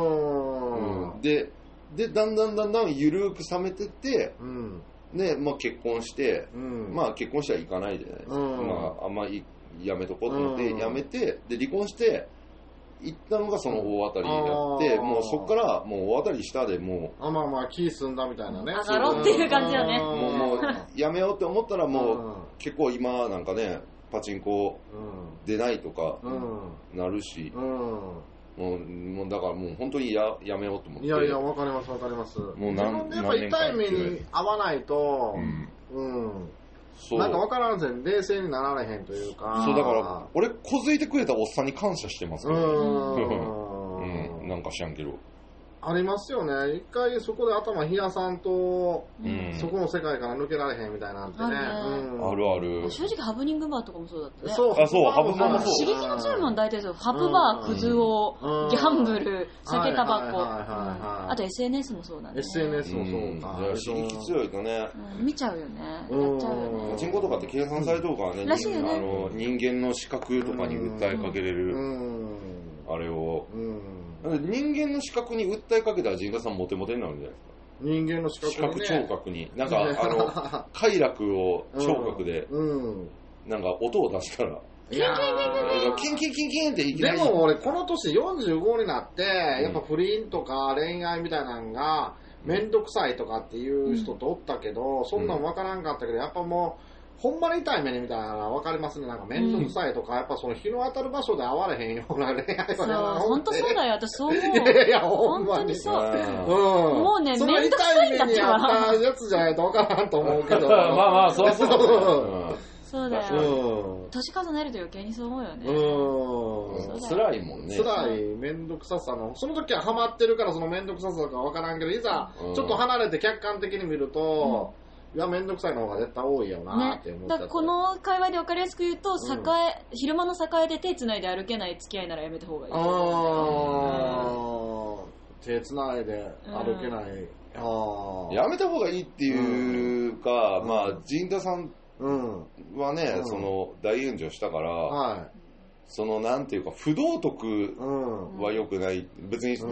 でだんだんゆるく冷めてって、で、まあ、結婚して、まあ結婚してはいかないじゃないですか。まああんまりやめとこうと思ってやめて、で離婚して行ったのがその大当たりやって、もうそっからもう大当たりしたでもうまあ気済んだみたいなね。 上がろうっていう感じよね。 もうやめようって思ったらもう結構今なんかねパチンコ出ないとかなるし、もうだからもう本当にやめようと思って。 いやわかりますわかります。もう自分でやっぱ痛い目に遭わないと、なんか分からんぜん冷静になられへんというか。 そうだから俺小づいてくれたおっさんに感謝してますからなんか知らんけどありますよね。一回そこで頭冷やさんと、そこの世界から抜けられへんみたいなんてね。 あるある。 正直ハプニングバーとかもそうだったね。 そうハプバーもそう。 刺激の強いもん大体そう。ハプバー、クズオ、ギャンブル、酒タバコ。あと SNS もそうだね。 SNS もそうか。 刺激強いとね。 見ちゃうよね。やっちゃうよね。 パチンコとかって計算されとるからね。 らしいよね。 人間の視覚とかに訴えかけれる。あれを。人間の視覚に訴えかけたら陣田さんモテモテになるんじゃないですか。 人間の視覚に、 ね、視覚聴覚になんか快楽を聴覚で、なんか音を出したらキンキンキンキンキンキンっていきなり。 でも俺この年45になって、やっぱ不倫とか恋愛みたいなのがめんどくさいとかっていう人とおったけど、そんなん分からんかったけど、やっぱもうほんまに痛い目にみたいなの分かりますね。なんかめんどくさいとか、やっぱその日の当たる場所で会われへんような恋愛はそう、本当そうだよ、私そう思う。 いやほんまに。 本当にそう。もうね、 そのめんどくさいんだって痛い目にあったやつじゃないと分からんと思うけど。 まあ、そうそう。 そうだよ。年重ねると余計にそう思うよね。 辛いもんね。 辛い、めんどくささの。その時はハマってるからそのめんどくささが分からんけど、いざちょっと離れて客観的に見ると、いや、めんどくさいの方が絶対多いよなって思っちゃった。 だからこの会話で分かりやすく言うと、昼間の栄で手つないで歩けない付き合いならやめた方がいい。 手つないで歩けない。 やめた方がいいっていうか、まあ、陣田さんはね、その大炎上したから、そのなんていうか不道徳は良くない。別に栄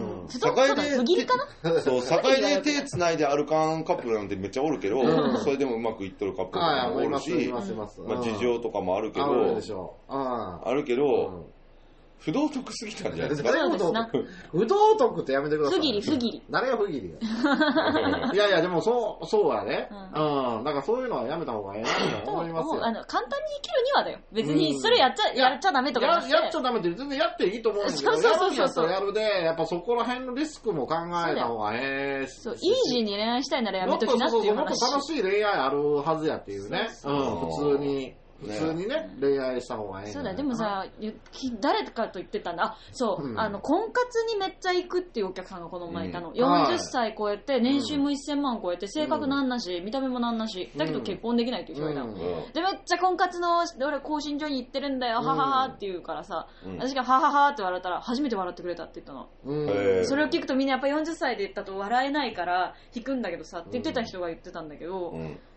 で手つないで歩かんカップルなんてめっちゃおるけど、それでもうまくいっとるカップルもおるし、まあ事情とかもあるけど、あるけど。不道徳すぎたんじゃないですか。 不道徳ってやめてください。 不義理。 誰が不義理いやいや、でもそうやね。だからそういうのはやめた方がいいなと思いますよ。 簡単に生きるにはだよ。別にそれやっちゃダメとかやっちゃダメって全然やっていいと思うんだけど、やるんやったらやるで、やっぱそこら辺のリスクも考えた方がイージーに恋愛したいならやめときなっていう話。 もっと楽しい恋愛あるはずやっていうね。普通にね、恋愛した方がいい。 そうだ、でもさ、誰かと言ってたんだ。そう、婚活にめっちゃ行くっていうお客さんがこの前いたの。40歳超えて、年収も1000万超えて、性格なんなし、見た目もなんなし、だけど結婚できないっていう人がいたの。で、めっちゃ婚活の、俺、更新所に行ってるんだよ、はははって言うからさ、私がはははって笑ったら、初めて笑ってくれたって言ったの。それを聞くとみんなやっぱ40歳で言ったと笑えないから、引くんだけどさ、って言ってた人が言ってたんだけど、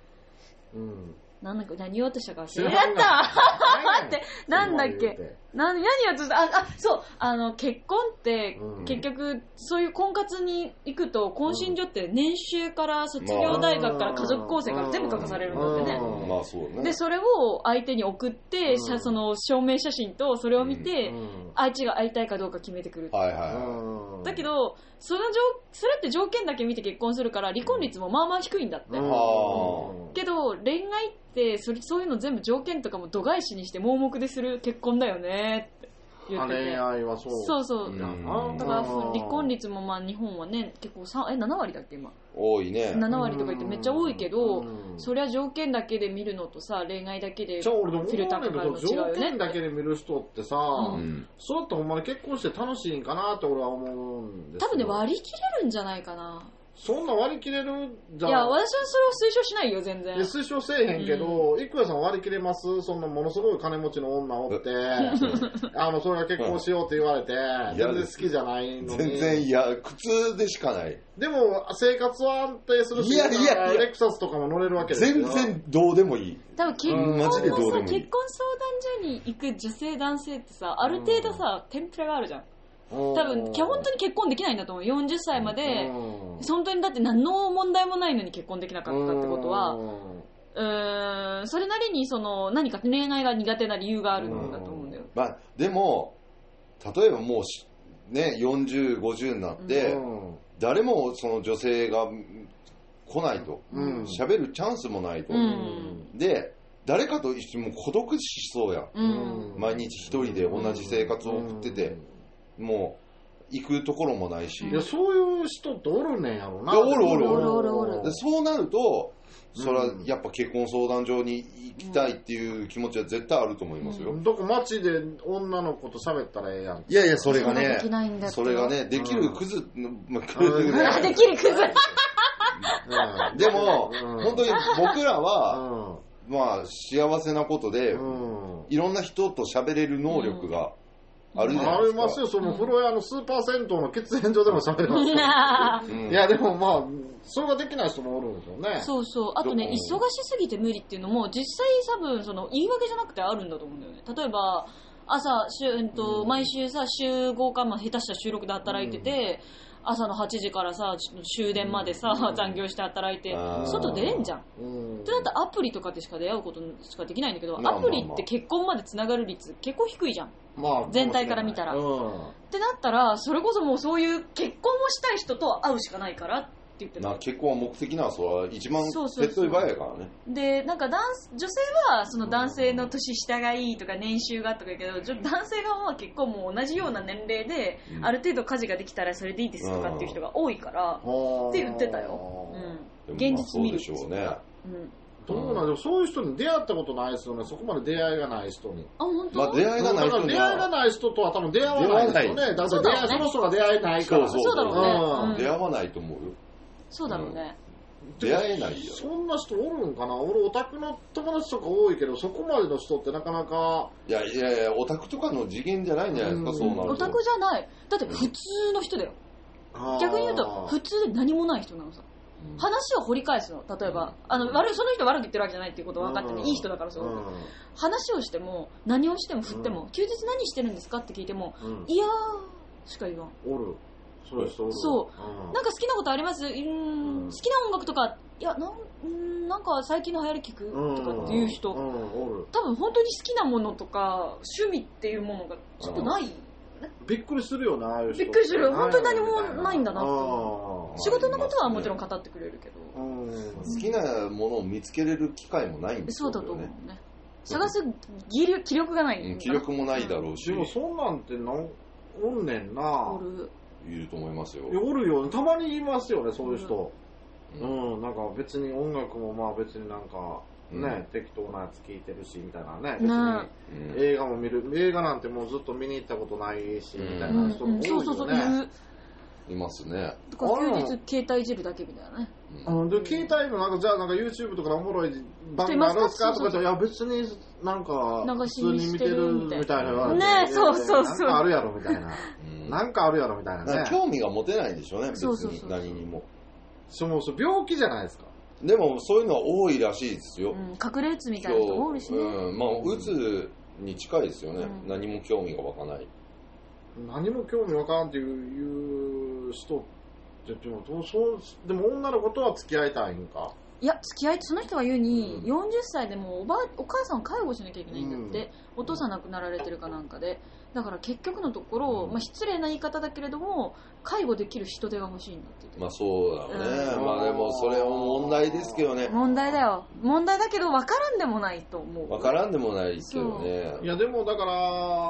何言おうとしたか忘れちゃったって、なんだっけ何言おうとしたそう、結婚って、結局、そういう婚活に行くと、婚診所って年収から卒業大学から家族構成から全部書かされるんだってね。 まあそうね。 で、それを相手に送って、その証明写真とそれを見て、相手が会いたいかどうか決めてくる。だけど、それって条件だけ見て結婚するから、離婚率もまあまあ低いんだって。けど、恋愛って、そういうの全部条件とかも度外視にして盲目でする結婚だよねって言ってて。 恋愛はそう。 そう。だから離婚率もまあ日本はね、結構7割だっけ今。 多いね。 7割とか言ってめっちゃ多いけど、そりゃ条件だけで見るのとさ、恋愛だけでフィルターかかるの違うよね。 条件だけで見る人ってさ、そうやってほんまに結婚して楽しいんかなって俺は思うんですよ。 多分ね、割り切れるんじゃないかな。 そんな割り切れるじゃん。 いや、私はそれを推奨しないよ、全然。 推奨せえへんけど、いくらさん割り切れます？そんなものすごい金持ちの女おって、それが結婚しようって言われて、全然好きじゃないのに。 全然苦痛でしかない。 でも、生活は安定するし、レクサスとかも乗れるわけですよ。 全然どうでもいい。 多分結婚相談所に行く女性男性ってさ、ある程度さ、テンプレがあるじゃん。多分本当に結婚できないんだと思う。40歳まで本当にだって何の問題もないのに結婚できなかったってことはそれなりに何か恋愛が苦手な理由があるんだと思うんだよ。 まあでも例えばもうね40、50になって誰もその女性が来ないと喋るチャンスもないとで誰かと一緒に孤独しそうや毎日一人で同じ生活を送っててもう行くところもないし。 いやそういう人っておるねんやろな。 おる。でそうなるとそれはやっぱ結婚相談所に行きたいっていう気持ちは絶対あると思いますよ。 どこ街で女の子と喋ったらええやん。 いやそれがねそれがねできるクズできるクズでも本当に僕らはまあ幸せなことでいろんな人と喋れる能力があるじゃないですか。ありますよ。その風呂屋のスーパー銭湯の喫煙所でも喋れますよ。いやでもまあそれができない人もおるんですよね。 そうあとね忙しすぎて無理っていうのも実際多分言い訳じゃなくてあるんだと思うんだよね。例えば朝、毎週さ、週5か、下手したら週6で働いてて、朝の8時からさ、終電までさ、残業して働いて、外出れんじゃん。ってなったらアプリとかでしか出会うことしかできないんだけど、アプリって結婚までつながる率結構低いじゃん。全体から見たら。ってなったら、それこそもうそういう結婚をしたい人と会うしかないからって言ってた。 結婚は目的なのはそれは一番手っ取り早いからね。 で、なんか女性はその男性の年下がいいとか年収がとか言うけど、男性側は結婚も同じような年齢で、ある程度家事ができたらそれでいいですとかっていう人が多いから、って言ってたよ。現実見る。 そうでしょうね。 どうなんでもそういう人に出会ったことないですよね。そこまで出会いがない人に。 本当？ まあ出会いがない人には。 出会いがない人とは多分出会わないですよね。だってその人が出会えないから。 そうだろうね。 出会わないと思うよ。 そうだろうね。 出会えないよ。 そんな人おるんかな。俺オタクの友達とか多いけど、そこまでの人ってなかなか。 いやオタクとかの次元じゃないんじゃないですか、そうなると。 オタクじゃない。だって普通の人だよ。逆に言うと普通で何もない人なのさ。話を掘り返すの。例えばその人悪く言ってるわけじゃないっていうことは分かってね、いい人だからそう。話をしても何をしても振っても、休日何してるんですかって聞いても、いやーしか言わん。 おる。 そう。なんか好きなことあります？好きな音楽とか、いや、なんか最近の流行り聞くとかっていう人、多分本当に好きなものとか趣味っていうものがちょっとない。 びっくりするよな、ああいう人。 びっくりする。本当に何もないんだなって。仕事のことはもちろん語ってくれるけど。 好きなものを見つけれる機会もないんですよね。 そうだと思うね。探す気力がない。 気力もないだろうし。 でもそんなんておんねんな。 いると思いますよ。 おるよ。たまにいますよね、そういう人。なんか別に音楽もまあ別になんかね、適当なやつ聞いてるしみたいなね。別に映画も見る。映画なんてもうずっと見に行ったことないしみたいな人も多いよね。 いますね。 だから休日携帯いじるだけみたいなね。 で携帯もなんかじゃあなんか YouTube とかでおもろい番組あるんですかとか言ったら、いや別になんか普通に見てるみたいな。 ね、そう。 なんかあるやろみたいな。なんかあるやろみたいなね。 興味が持てないんでしょうね、別に何にも。 そう病気じゃないですか。 でもそういうのは多いらしいですよ。 隠れうつみたいな人多いしね。 まあうつに近いですよね。何も興味が湧かない。 何も興味湧かんっていう人ってでも女の子とは付き合いたいんか。 いや、付き合い、その人が言うに、40歳でもお母さんを介護しなきゃいけないんだって、お父さん亡くなられてるかなんかで。だから結局のところ、失礼な言い方だけれども、介護できる人手が欲しいんだって言って。 まあそうだね。まあでもそれは問題ですけどね。 問題だよ。問題だけど分からんでもないと思う。 分からんでもないけどね。 いやでもだから、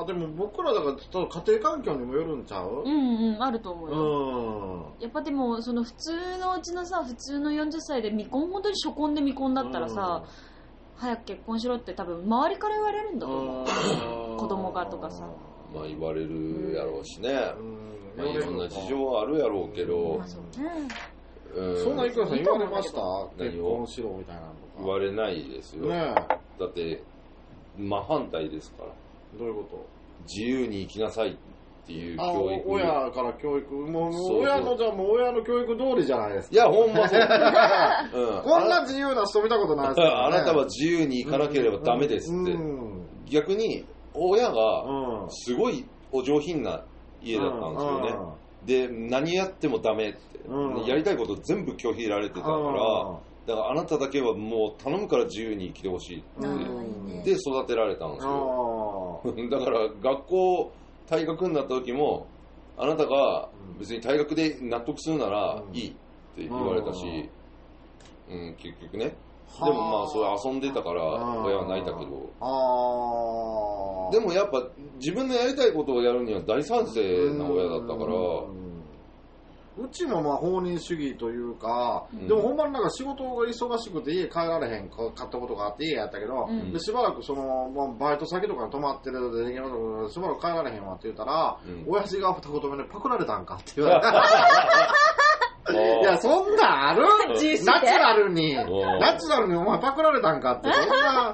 でも僕らだから家庭環境にもよるんちゃう？ あると思うよ。やっぱでもその普通のうちのさ、普通の40歳で未婚、本当に初婚で未婚だったらさ、早く結婚しろって多分周りから言われるんだと思う。子供がとかさ。 まあ言われるやろうしね。まあいろんな事情はあるやろうけど。 そんな生田さん言われました？結婚しろみたいなのとか。 言われないですよ。だって真反対ですから。 どういうこと？ 自由に生きなさいっていう教育。 親から教育、もう親のじゃあもう親の教育通りじゃないですか。 いやほんまそう。 こんな自由な人見たことないですよ。 あなたは自由に行かなければダメですって。逆に親がすごいお上品な家だったんですよね。で何やってもダメって、やりたいこと全部拒否られてたから、だからあなただけはもう頼むから自由に生きてほしいってで育てられたんですよ。だから学校退学になった時もあなたが別に退学で納得するならいいって言われたし、結局ね。でもまあそれ遊んでたから親は泣いたけど、でもやっぱ自分のやりたいことをやるには大賛成な親だったから、 うちもまあ放任主義というか、でもほんまになんか仕事が忙しくて家帰られへんかったことがあって家やったけど、でしばらくそのバイト先とかに泊まってるでしばらく帰られへんわって言ったら、親父が二言目でパクられたんかって言われた。いや、そんなんある？ナチュラルにお前パクられたんかって、そんな。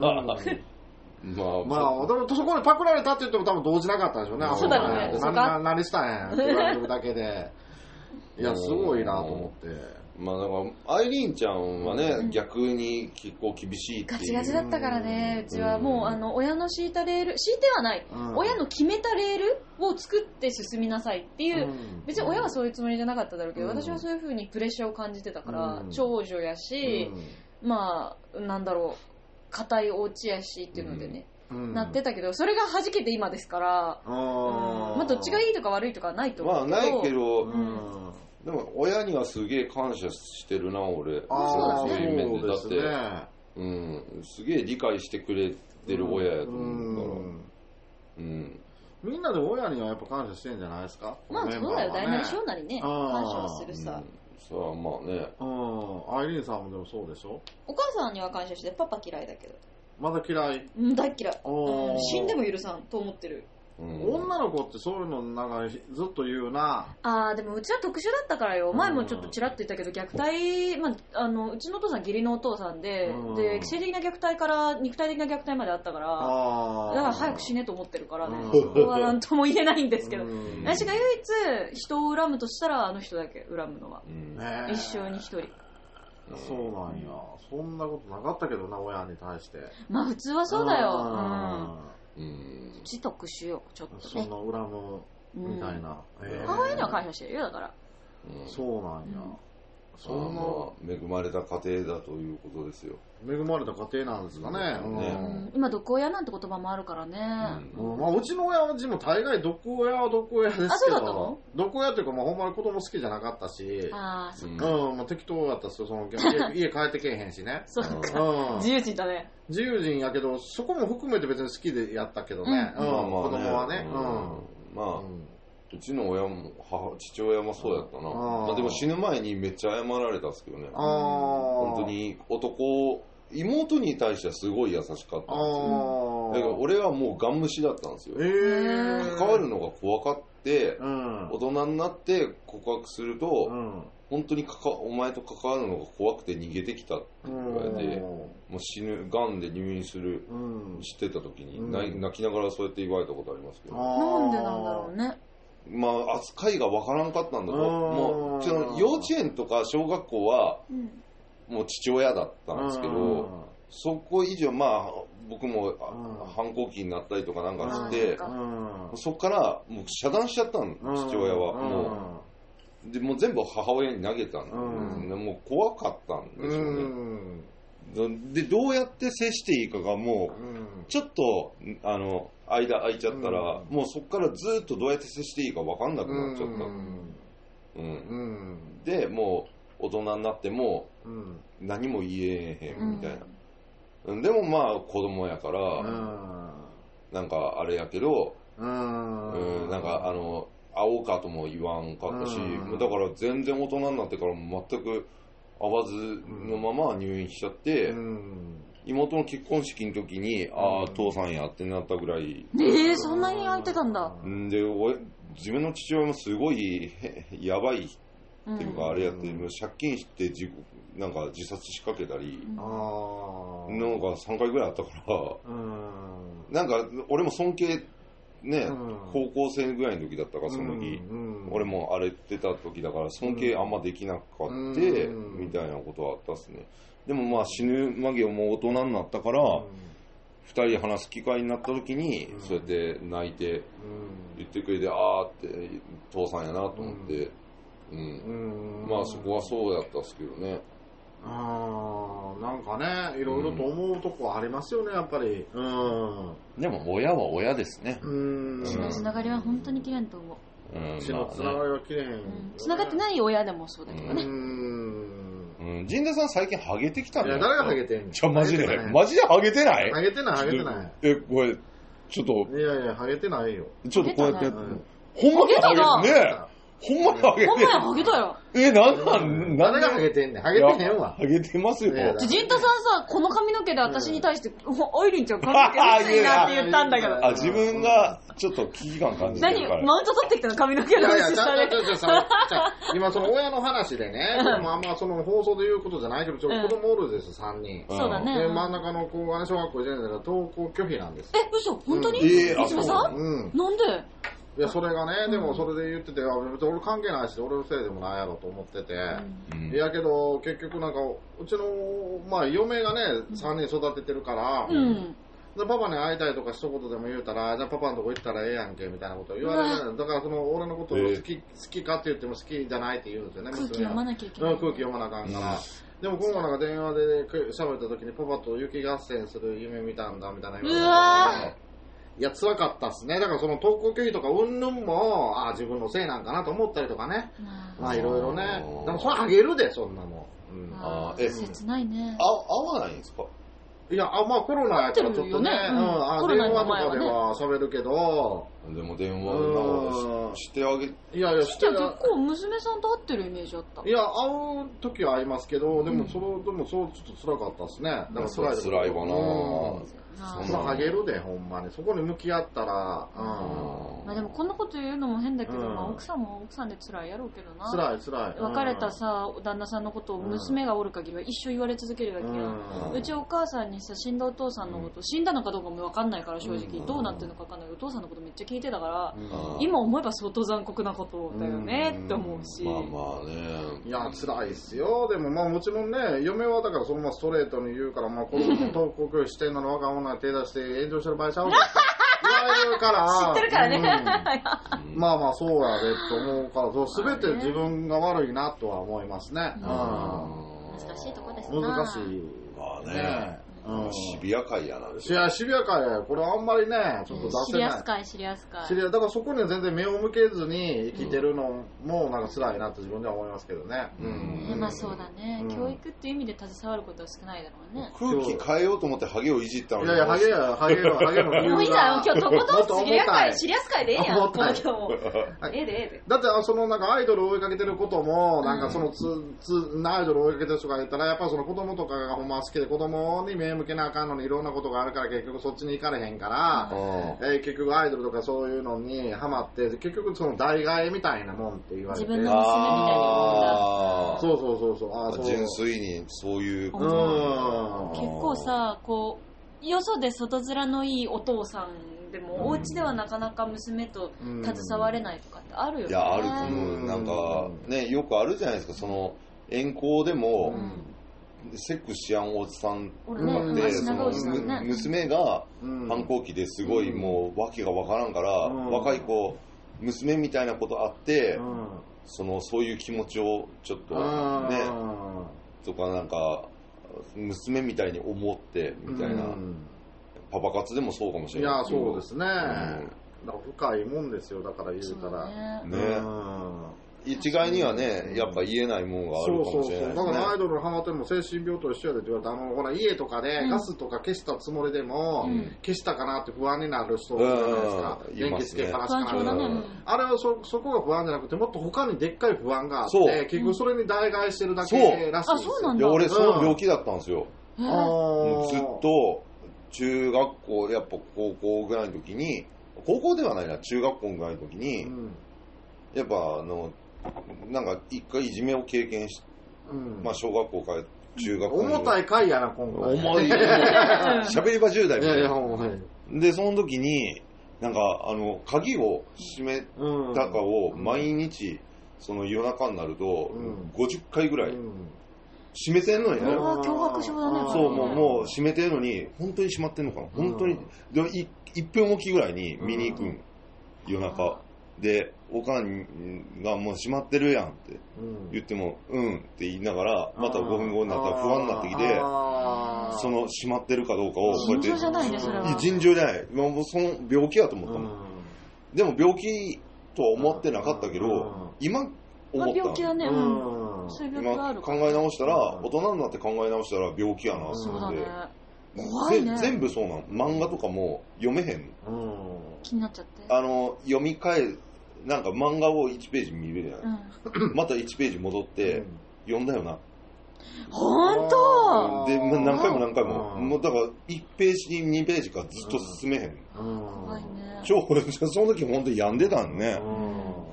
まあ、でもそこでパクられたって言っても多分動じなかったでしょうね。 そうだね。 何したんやって言われるだけで。いや、すごいなと思って。 まあだからアイリーンちゃんはね、逆に結構厳しいっていう。 ガチガチだったからね、うちはもう親の敷いたレール、敷いてはない、親の決めたレールを作って進みなさいっていう、別に親はそういうつもりじゃなかっただろうけど、私はそういう風にプレッシャーを感じてたから、長女やし、まあなんだろう、固いお家やしっていうのでね、なってたけど、それが弾けて今ですから、まあどっちがいいとか悪いとかはないと思うけど。 まあないけど、でも親にはすげえ感謝してるな、俺。そういう面で。だって、すげえ理解してくれてる親やと思うから。 みんなで親にはやっぱ感謝してんじゃないですか。 まあそうだよ、大なり小なりね、感謝はするさ。 そうはまあね。 アイリーンさんもでもそうでしょ。 お母さんには感謝して、パパ嫌いだけど。 まだ嫌い？ 大嫌い。死んでも許さんと思ってる。 女の子ってそういうのなんかずっと言うな。 でもうちは特殊だったからよ。前もちょっとちらっと言ったけど、虐待、うちのお父さん義理のお父さんで、で性的な虐待から肉体的な虐待まであったから、だから早く死ねと思ってるからね。そこはなんとも言えないんですけど、私が唯一人を恨むとしたらあの人だけ恨むのは、一生に一人。 そうなんや。そんなことなかったけどな、親に対して。 まあ普通はそうだよ。うち特殊よ、ちょっとね。 そんな恨むみたいな。 母親には感謝してるよ、だから。 そうなんや。 そんな恵まれた家庭だということですよ。 恵まれた家庭なんですかね。 今毒親なんて言葉もあるからね。 うちの親はも大概毒親は毒親ですけど。 そうだったの？ 毒親っていうか、ほんまに子供好きじゃなかったし。 そっか。 適当だったっすよ。家帰ってけえへんしね。 そうか。自由人だね。 自由人やけど、そこも含めて別に好きでやったけどね。子供はね。 まあ。うちの親も父親もそうやったな。まあでも死ぬ前にめっちゃ謝られたんですけどね。本当に妹に対してはすごい優しかったんですよ。だから俺はもうガン無視だったんですよ。関わるのが怖かって、大人になって告白すると、本当にお前と関わるのが怖くて逃げてきたって言われて、もう死ぬ、ガンで入院する、知ってた時に、泣きながらそうやって言われたことありますけど。 なんでなんだろうね。 まあ、扱いがわからんかったんだと。もう、幼稚園とか小学校は、もう父親だったんですけど、そこ以上、まあ、僕も反抗期になったりとかなんかして、そこからもう遮断しちゃったの、父親は。もう、でもう全部母親に投げたんで、もう怖かったんでしょうね。で、どうやって接していいかがもう、ちょっと、間空いちゃったら、もうそこからずっとどうやって接していいか分かんなくなっちゃった。で、もう大人になっても何も言えへんみたいな。でもまあ子供やから、なんかあれやけど、なんか会おうかとも言わんかったし、だから全然大人になってからも全く会わずのまま入院しちゃって、妹の結婚式の時に、父さんやってなったぐらい。 そんなに空いてたんだ。 で、自分の父親もすごいやばいっていうか、あれやって、借金してなんか自殺しかけたり、なんか3回ぐらいあったから、なんか俺も尊敬、ね、高校生ぐらいの時だったから、その時、俺も荒れてた時だから、尊敬あんまできなかった、みたいなことはあったっすね。でもまあ死ぬ間際もう大人になったから、2人で話す機会になった時に、そうやって泣いて言ってくれて、って父さんやなと思って、まあそこはそうやったっすけどね。 なんかね、いろいろと思うとこありますよね、やっぱり。 でも親は親ですね。 血のつながりは本当に綺麗と思う。血のつながりは綺麗。 つながってない親でもそうだけどね。 陣田さん最近ハゲてきたんだよ。 いや、誰がハゲてんの？ マジでハゲてない？ ハゲてない。 これ、ちょっと。 いや、ハゲてないよ。 ちょっとこうやって。ほんまにハゲてね。ほんまにハゲてん。 ほんまにハゲたよ。 誰がハゲてんねん。ハゲてへんわ。 ハゲてますよ。 陣田さんさ、この髪の毛で私に対して、アイリンちゃん髪の毛薄いなって言ったんだけど。 自分がちょっと危機感感じてるから。 マウント取ってきたの髪の毛の薄さで。 今その親の話でね、あんまその放送で言うことじゃないけど、子供おるです、3人。 そうだね。 で、真ん中の子がね、小学校1年生だから登校拒否なんです。 嘘？本当に？いつもさ？なんで？ いや、それがね、でもそれで言ってて、別に俺関係ないし、俺のせいでもないやろと思ってて、いやけど、結局なんか、うちの、まあ、嫁がね、3人育ててるから、でパパに会いたいとか一言でも言うたら、じゃあパパのとこ行ったらええやんけみたいなことを言われる。だからその俺のことを好きかって言っても好きじゃないって言うんですよね。 空気読まなきゃいけない。 空気読まなあかんから。でも今後なんか電話で喋った時にパパと雪合戦する夢見たんだみたいな言われて。いや、辛かったっすね。だからその投稿拒否とかうんぬんも、自分のせいなんかなと思ったりとかね。まあいろいろね。でもそれあげるで、そんなの。 切ないね。 合わないんですか？ いや、まあコロナやからちょっとね、電話とかでは喋るけど、 でも電話してあげいやして結構娘さんと会ってるイメージあった。 いや、会う時は会いますけど、でもそうちょっと辛かったですね。だから辛いわな。 そのあげるで、ほんまに。そこに向き合ったら、 まあでもこんなこと言うのも変だけど、まあ奥さんも奥さんで辛いやろうけどな。 辛い。 別れたさ、旦那さんのことを娘がおる限りは一生言われ続けるわけよ。うちお母さんにさ、死んだお父さんのこと、死んだのかどうかも分かんないから正直、どうなってるのか分かんないけど、お父さんのことめっちゃ聞いてたから、今思えば相当残酷なことだよねって思うし。 まあね。 いや、辛いっすよ。でもまあもちろんね、嫁はだからそのままストレートに言うから、まあこの投稿拒否してんのに若者が手出して炎上してる場合ちゃうか言われるから。 知ってるからね。 まあまあそうやでと思うから、全て自分が悪いなとは思いますね。 難しいとこですね。 難しい。 まあね。シビア会やな。 シビア会や。これあんまりね、ちょっと出せない。 シリアス会。 だからそこには全然目を向けずに生きてるのもなんか辛いなと自分では思いますけどね。 まあそうだね。教育っていう意味で携わることは少ないだろうね。 空気変えようと思ってハゲをいじったのに。 いやいや、ハゲの理由が。 もういいだよ。今日とことんシリアス会でええやん。この今日も。ええで。 だってそのなんかアイドルを追いかけてることも、なんかそのアイドルを追いかけてる人がいたら、やっぱりその子供とかがほんま好きで子供に目向けなあかんのにいろんなことがあるから結局そっちに行かれへんから、結局アイドルとかそういうのにハマって結局その代替えみたいなもんって言われて、 自分の娘みたいに思うんだ。 そう純粋にそういうこと。 結構さ、こうよそで外面のいいお父さんでも、お家ではなかなか娘と携われないとかってあるよね。 いや、あると思う。なんかね、よくあるじゃないですか、その遠行でも、セックスしやんおじさんで、その娘が反抗期ですごいもう訳がわからんから、若い子娘みたいなことあって、そういう気持ちをちょっとねとかなんか娘みたいに思ってみたいな、パパ活でもそうかもしれない。 いや、そうですね。だから深いもんですよ、だから言うたらね。一概にはね、やっぱ言えないもんがあるかもしれないですね。 だからアイドルのハマっても精神病と一緒やでって言われたほら家とかでガスとか消したつもりでも、消したかなって不安になる人じゃないですか。電気つけっぱなしかな。あれはそこが不安じゃなくて、もっと他にでっかい不安があって、結局それに代替してるだけらしいですよ。 そうなんだ。 俺その病気だったんですよ。ずっと中学校、やっぱ高校ぐらいの時に、高校ではないな、中学校ぐらいの時に、やっぱなんか一回いじめを経験し、まあ小学校から中学校重たい回やな、今回。 重い。喋り場10代みたいな。で、その時に、なんか、鍵を閉めたかを毎日、その夜中になると、50回ぐらい、閉めてんのにね。 脅迫症だね。 そう、もう閉めてんのに、本当に閉まってんのかな。本当に、でも1分おきぐらいに見に行くん、夜中。で、おかんがもう閉まってるやんって言っても、って言いながら、また5分後になったら不安になってきて、その閉まってるかどうかをこうやって。 尋常じゃないね、それは。 尋常じゃない。もうその病気やと思ったもん。でも病気とは思ってなかったけど、今思った。 病気だね。そういう病気がある。 考え直したら、大人になって考え直したら病気やなと思って。 怖いね。 全部そうなの。漫画とかも読めへん。 気になっちゃって。 読み替え、なんか漫画を1ページ見れるやん。また1ページ戻って、読んだよな。 ほんとで、何回も何回も。もうだから1ページ、2ページからずっと進めへん。 怖いね。 その時本当に病んでたんね。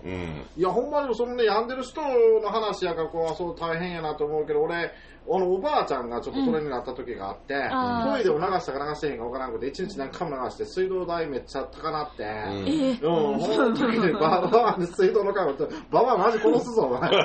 いや、ほんまにそのね、病んでる人の話やから、そう大変やなと思うけど、俺、おばあちゃんがちょっとそれになった時があって、トイレを流したか流してへんか分からんくて、一日何回も流して、水道代めっちゃ高なって、ほんの時にババアに水道の会話って、ババアマジ殺すぞ、お前って。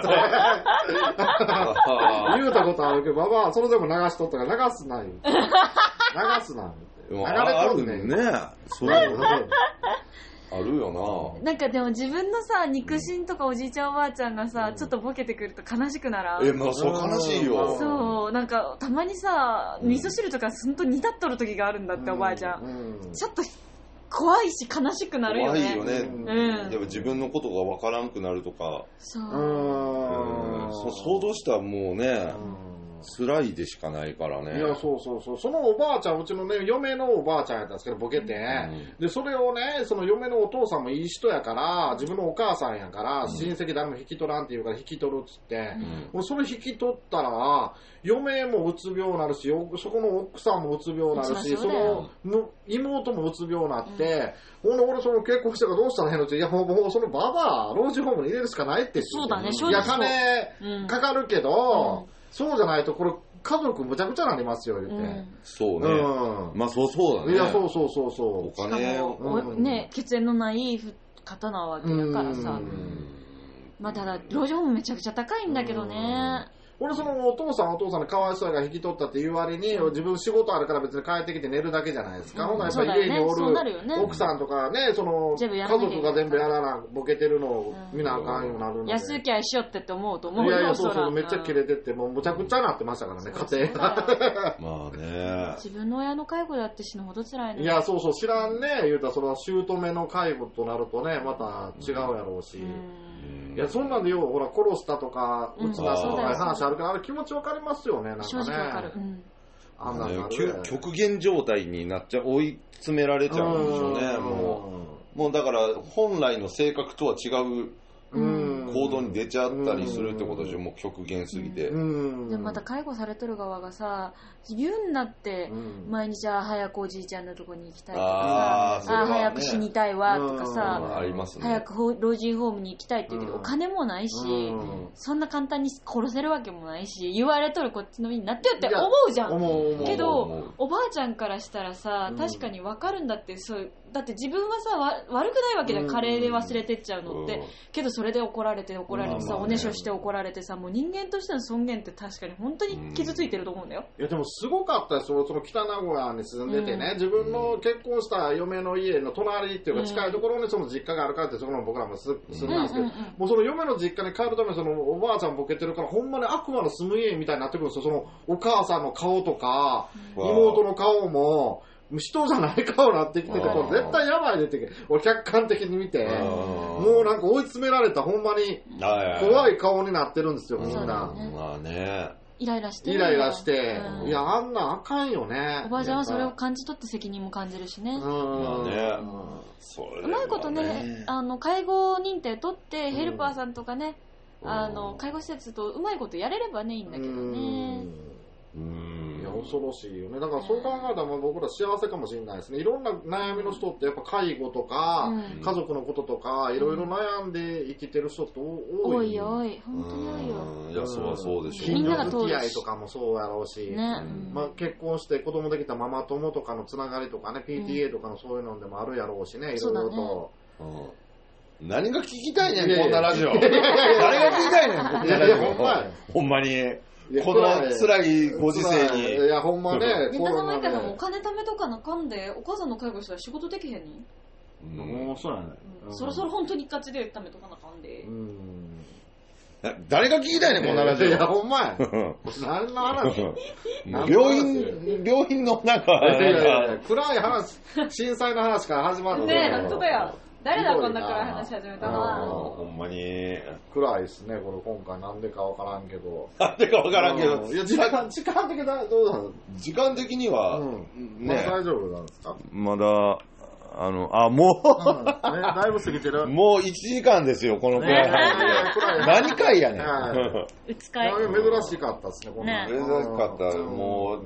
言うたことあるけど、ババアそれでも流しとったから流すな、言うて。流すな、 流れ込んでね。そうあるよな。 なんかでも自分のさ、肉親とかおじいちゃんおばあちゃんがさ、ちょっとボケてくると悲しくならん。 まあそう悲しいよ。 そう、なんかたまにさ、味噌汁とかほんと煮立っとる時があるんだって、おばあちゃん。ちょっと怖いし悲しくなるよね。 怖いよね。やっぱ自分のことがわからんくなるとか。そう。想像したらもうね、辛いでしかないからね。 いや、そう。そのおばあちゃん、うちのね、嫁のおばあちゃんやったんですけど、ボケて。で、それをね、その嫁のお父さんもいい人やから、自分のお母さんやから、親戚誰も引き取らんって言うから引き取るっつって、もうそれ引き取ったら、嫁もうつ病になるし、そこの奥さんもうつ病になるし、その妹もうつ病になって、ほんで俺その結婚してからどうしたらへんのって、いやもうそのババア、老人ホームに入れるしかないって。 そうだね、正直。いや、金かかるけど、そうじゃないと、これ、家族むちゃくちゃなりますよ、言って。 そうね。まあ、そうだね。 いや、そう。お金を。ね、血縁のない方なわけだからさ。まあ、ただ、老人ホームめちゃくちゃ高いんだけどね。 俺そのお父さんにかわいそうやから引き取ったっていう割に、自分仕事あるから別に帰ってきて寝るだけじゃないですか。ほんならやっぱり家におる奥さんとかね、その家族が全部やらな、ボケてるのを見なあかんようになるので。 安請け合いしよってって思うと思うよ。 いや、そう、めっちゃキレてって、もうむちゃくちゃなってましたからね、家庭が。 まあね。 自分の親の介護だって死ぬほど辛いね。 いや、そう、知らんね、言うたらその姑の介護となるとね、また違うやろうし。いや、そんなんでよ、ほら、殺したとか、撃つだとか話あるから、あれ気持ちわかりますよね、なんかね。 正直わかる。 あんなの極限状態になっちゃう、追い詰められちゃうんでしょうね、もうだから、本来の性格とは違う行動に出ちゃったりするってことでしょ、もう極限すぎて。でもまた介護されてる側がさ、言うんだって、毎日早くおじいちゃんのとこに行きたいとかさ、早く死にたいわとかさ、早く老人ホームに行きたいって言うけど、お金もないし、そんな簡単に殺せるわけもないし、言われとるこっちの身になってよって思うじゃん。けど、おばあちゃんからしたらさ、確かにわかるんだって、だって自分はさ、悪くないわけじゃん、カレーで忘れてっちゃうのって。けどそれで怒られてさ、おねしょして怒られてさ、もう人間としての尊厳って確かに本当に傷ついてると思うんだよ。 いやでもすごかったですよ、その北名古屋に住んでてね、自分の結婚した嫁の家の隣っていうか近いところにその実家があるからって、そこの僕らも住んだんですけど、もうその嫁の実家に帰るためにそのおばあちゃんボケてるから、ほんまに悪魔の住む家みたいになってくるんですよ。そのお母さんの顔とか、妹の顔も、人じゃない顔になってきてて、これ絶対やばいでって、俺客観的に見て、もうなんか追い詰められた、ほんまに怖い顔になってるんですよ、みんな。 まあね。 イライラして。 いや、あんなあかんよね。 おばあちゃんはそれを感じ取って責任も感じるしね。 まあね。 うまいことね、介護認定取って、ヘルパーさんとかね、介護施設とうまいことやれればね、いいんだけどね。 いや恐ろしいよね。だからそう考えたら僕ら幸せかもしれないですね。いろんな悩みの人ってやっぱ介護とか、家族のこととかいろいろ悩んで生きてる人って多い。 多い本当に多いよ。 いやそうでしょう。 近所付き合いとかもそうやろうし、まあ結婚して子供できたママ友とかのつながりとかね、PTA とかのそういうのでもあるやろうしね、いろいろと。 何が聞きたいねんこんなラジオ。誰が聞きたいねんこんなラジオ。ほんまに。この辛いご時世に。 いや、ほんまね。 ネタ様以下でもお金貯めとかなかんで、お母さんの介護したら仕事できへんにもうそうやね。 そろそろ本当に一括で貯めとかなかんで。 誰が聞きたいねん、こんなラジオ。 いや、ほんまや。何の話病院のなんか。 暗い話、震災の話から始まる。 ねえ、本当だよ。誰だこんな暗い話始めたのは。 ほんまに暗いですね、これ今回なんでかわからんけど。 なんでかわからんけど。 いや、時間的だ、どうなの？ 時間的には、 ね、大丈夫なんですか？ まだ、もう、 だいぶ過ぎてる。 もう1時間ですよ、この暗い話で。何回やねん。 うつかい。 珍しかったですね、こんな。 珍しかった。もう、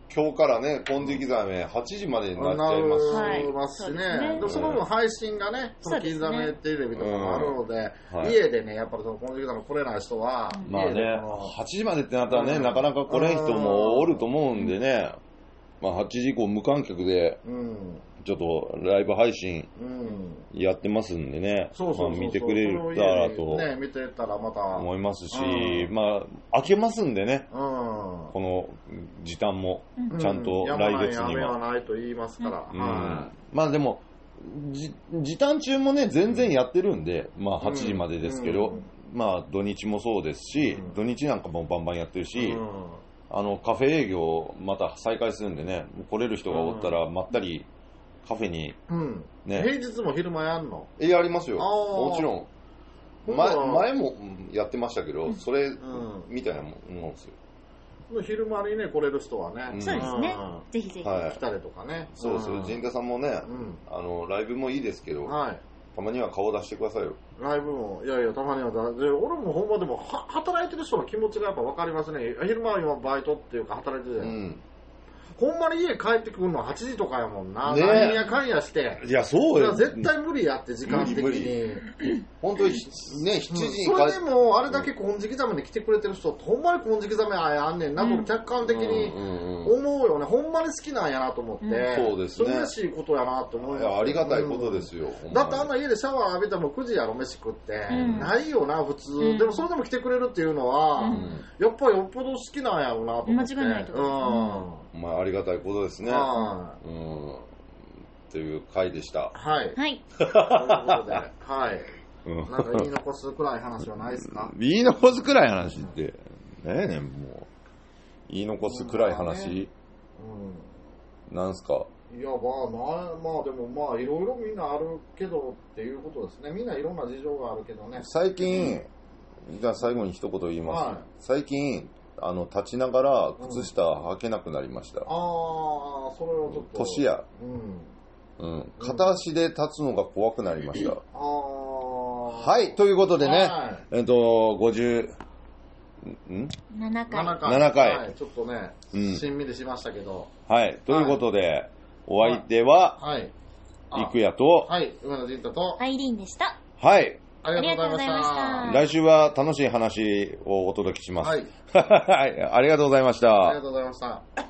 今日からね、金色ざめ8時までになっちゃいますしね。でもその分配信がね、その金ざめテレビとかもあるので、家でね、やっぱりその金色ざめ来れない人は、 まあね、8時までってなったらね、なかなか来れん人もおると思うんでね、まあ8時以降無観客で、ちょっとライブ配信やってますんでね、見てくれたらと思いますし、まあ開けますんでね、この時短もちゃんと来月には。 やめはないと言いますから。 まあでも時短中もね全然やってるんで、まあ8時までですけど、まあ土日もそうですし、土日なんかもバンバンやってるし。カフェ営業また再開するんでね、来れる人がおったらまったりカフェに、 ね、平日も昼間やんの？ やりますよ、もちろん。前もやってましたけど、それみたいなもんですよ。 昼間にね来れる人はね、 そうですね、ぜひぜひ来たりとかね。 そうですよ、陣田さんもね、ライブもいいですけど、たまには顔出してくださいよ。 ライブも、いやいや、たまには俺もほんまでも働いてる人の気持ちがやっぱ分かりますね。昼間は今バイトっていうか働いてるじゃん。ほんまに家帰ってくるの8時とかやもんな。ね、何やかんやして。 いや、そうよ。 絶対無理やって、時間的に。 本当に、ね、7時にそれでも、あれだけ金色ざめに来てくれてる人って、ほんまに金色ざめあんねんなと、客観的に思うよね。ほんまに好きなんやなと思って。 そうですね。 嬉しいことやなと思います。 ありがたいことですよ。 だってあんな家でシャワー浴びたらもう9時やろ、飯食って。ないよな、普通。でもそれでも来てくれるっていうのは、やっぱりよっぽど好きなんやろうなと思って。 間違いないと思う。まあ、ありがたいことですね。という回でした。 はい。 はい。 ということで、はい。なんか言い残すくらい話はないですか？ 言い残すくらい話って、ねえねん、もう。言い残すくらい話、なんすか？ いや、まあでもまあ、いろいろみんなあるけどっていうことですね。みんないろんな事情があるけどね。 最近、じゃあ最後に一言言います。最近、立ちながら靴下履けなくなりました。 それをちょっと。 年や。片足で立つのが怖くなりました。はい、ということでね、57回。 ちょっとね、しんみりしましたけど。 はい、ということで、お相手は、いくやと、 上野陣太と、 アイリーンでした。 はい。 ありがとうございました。 来週は楽しい話をお届けします。はい。ありがとうございました。 ありがとうございました。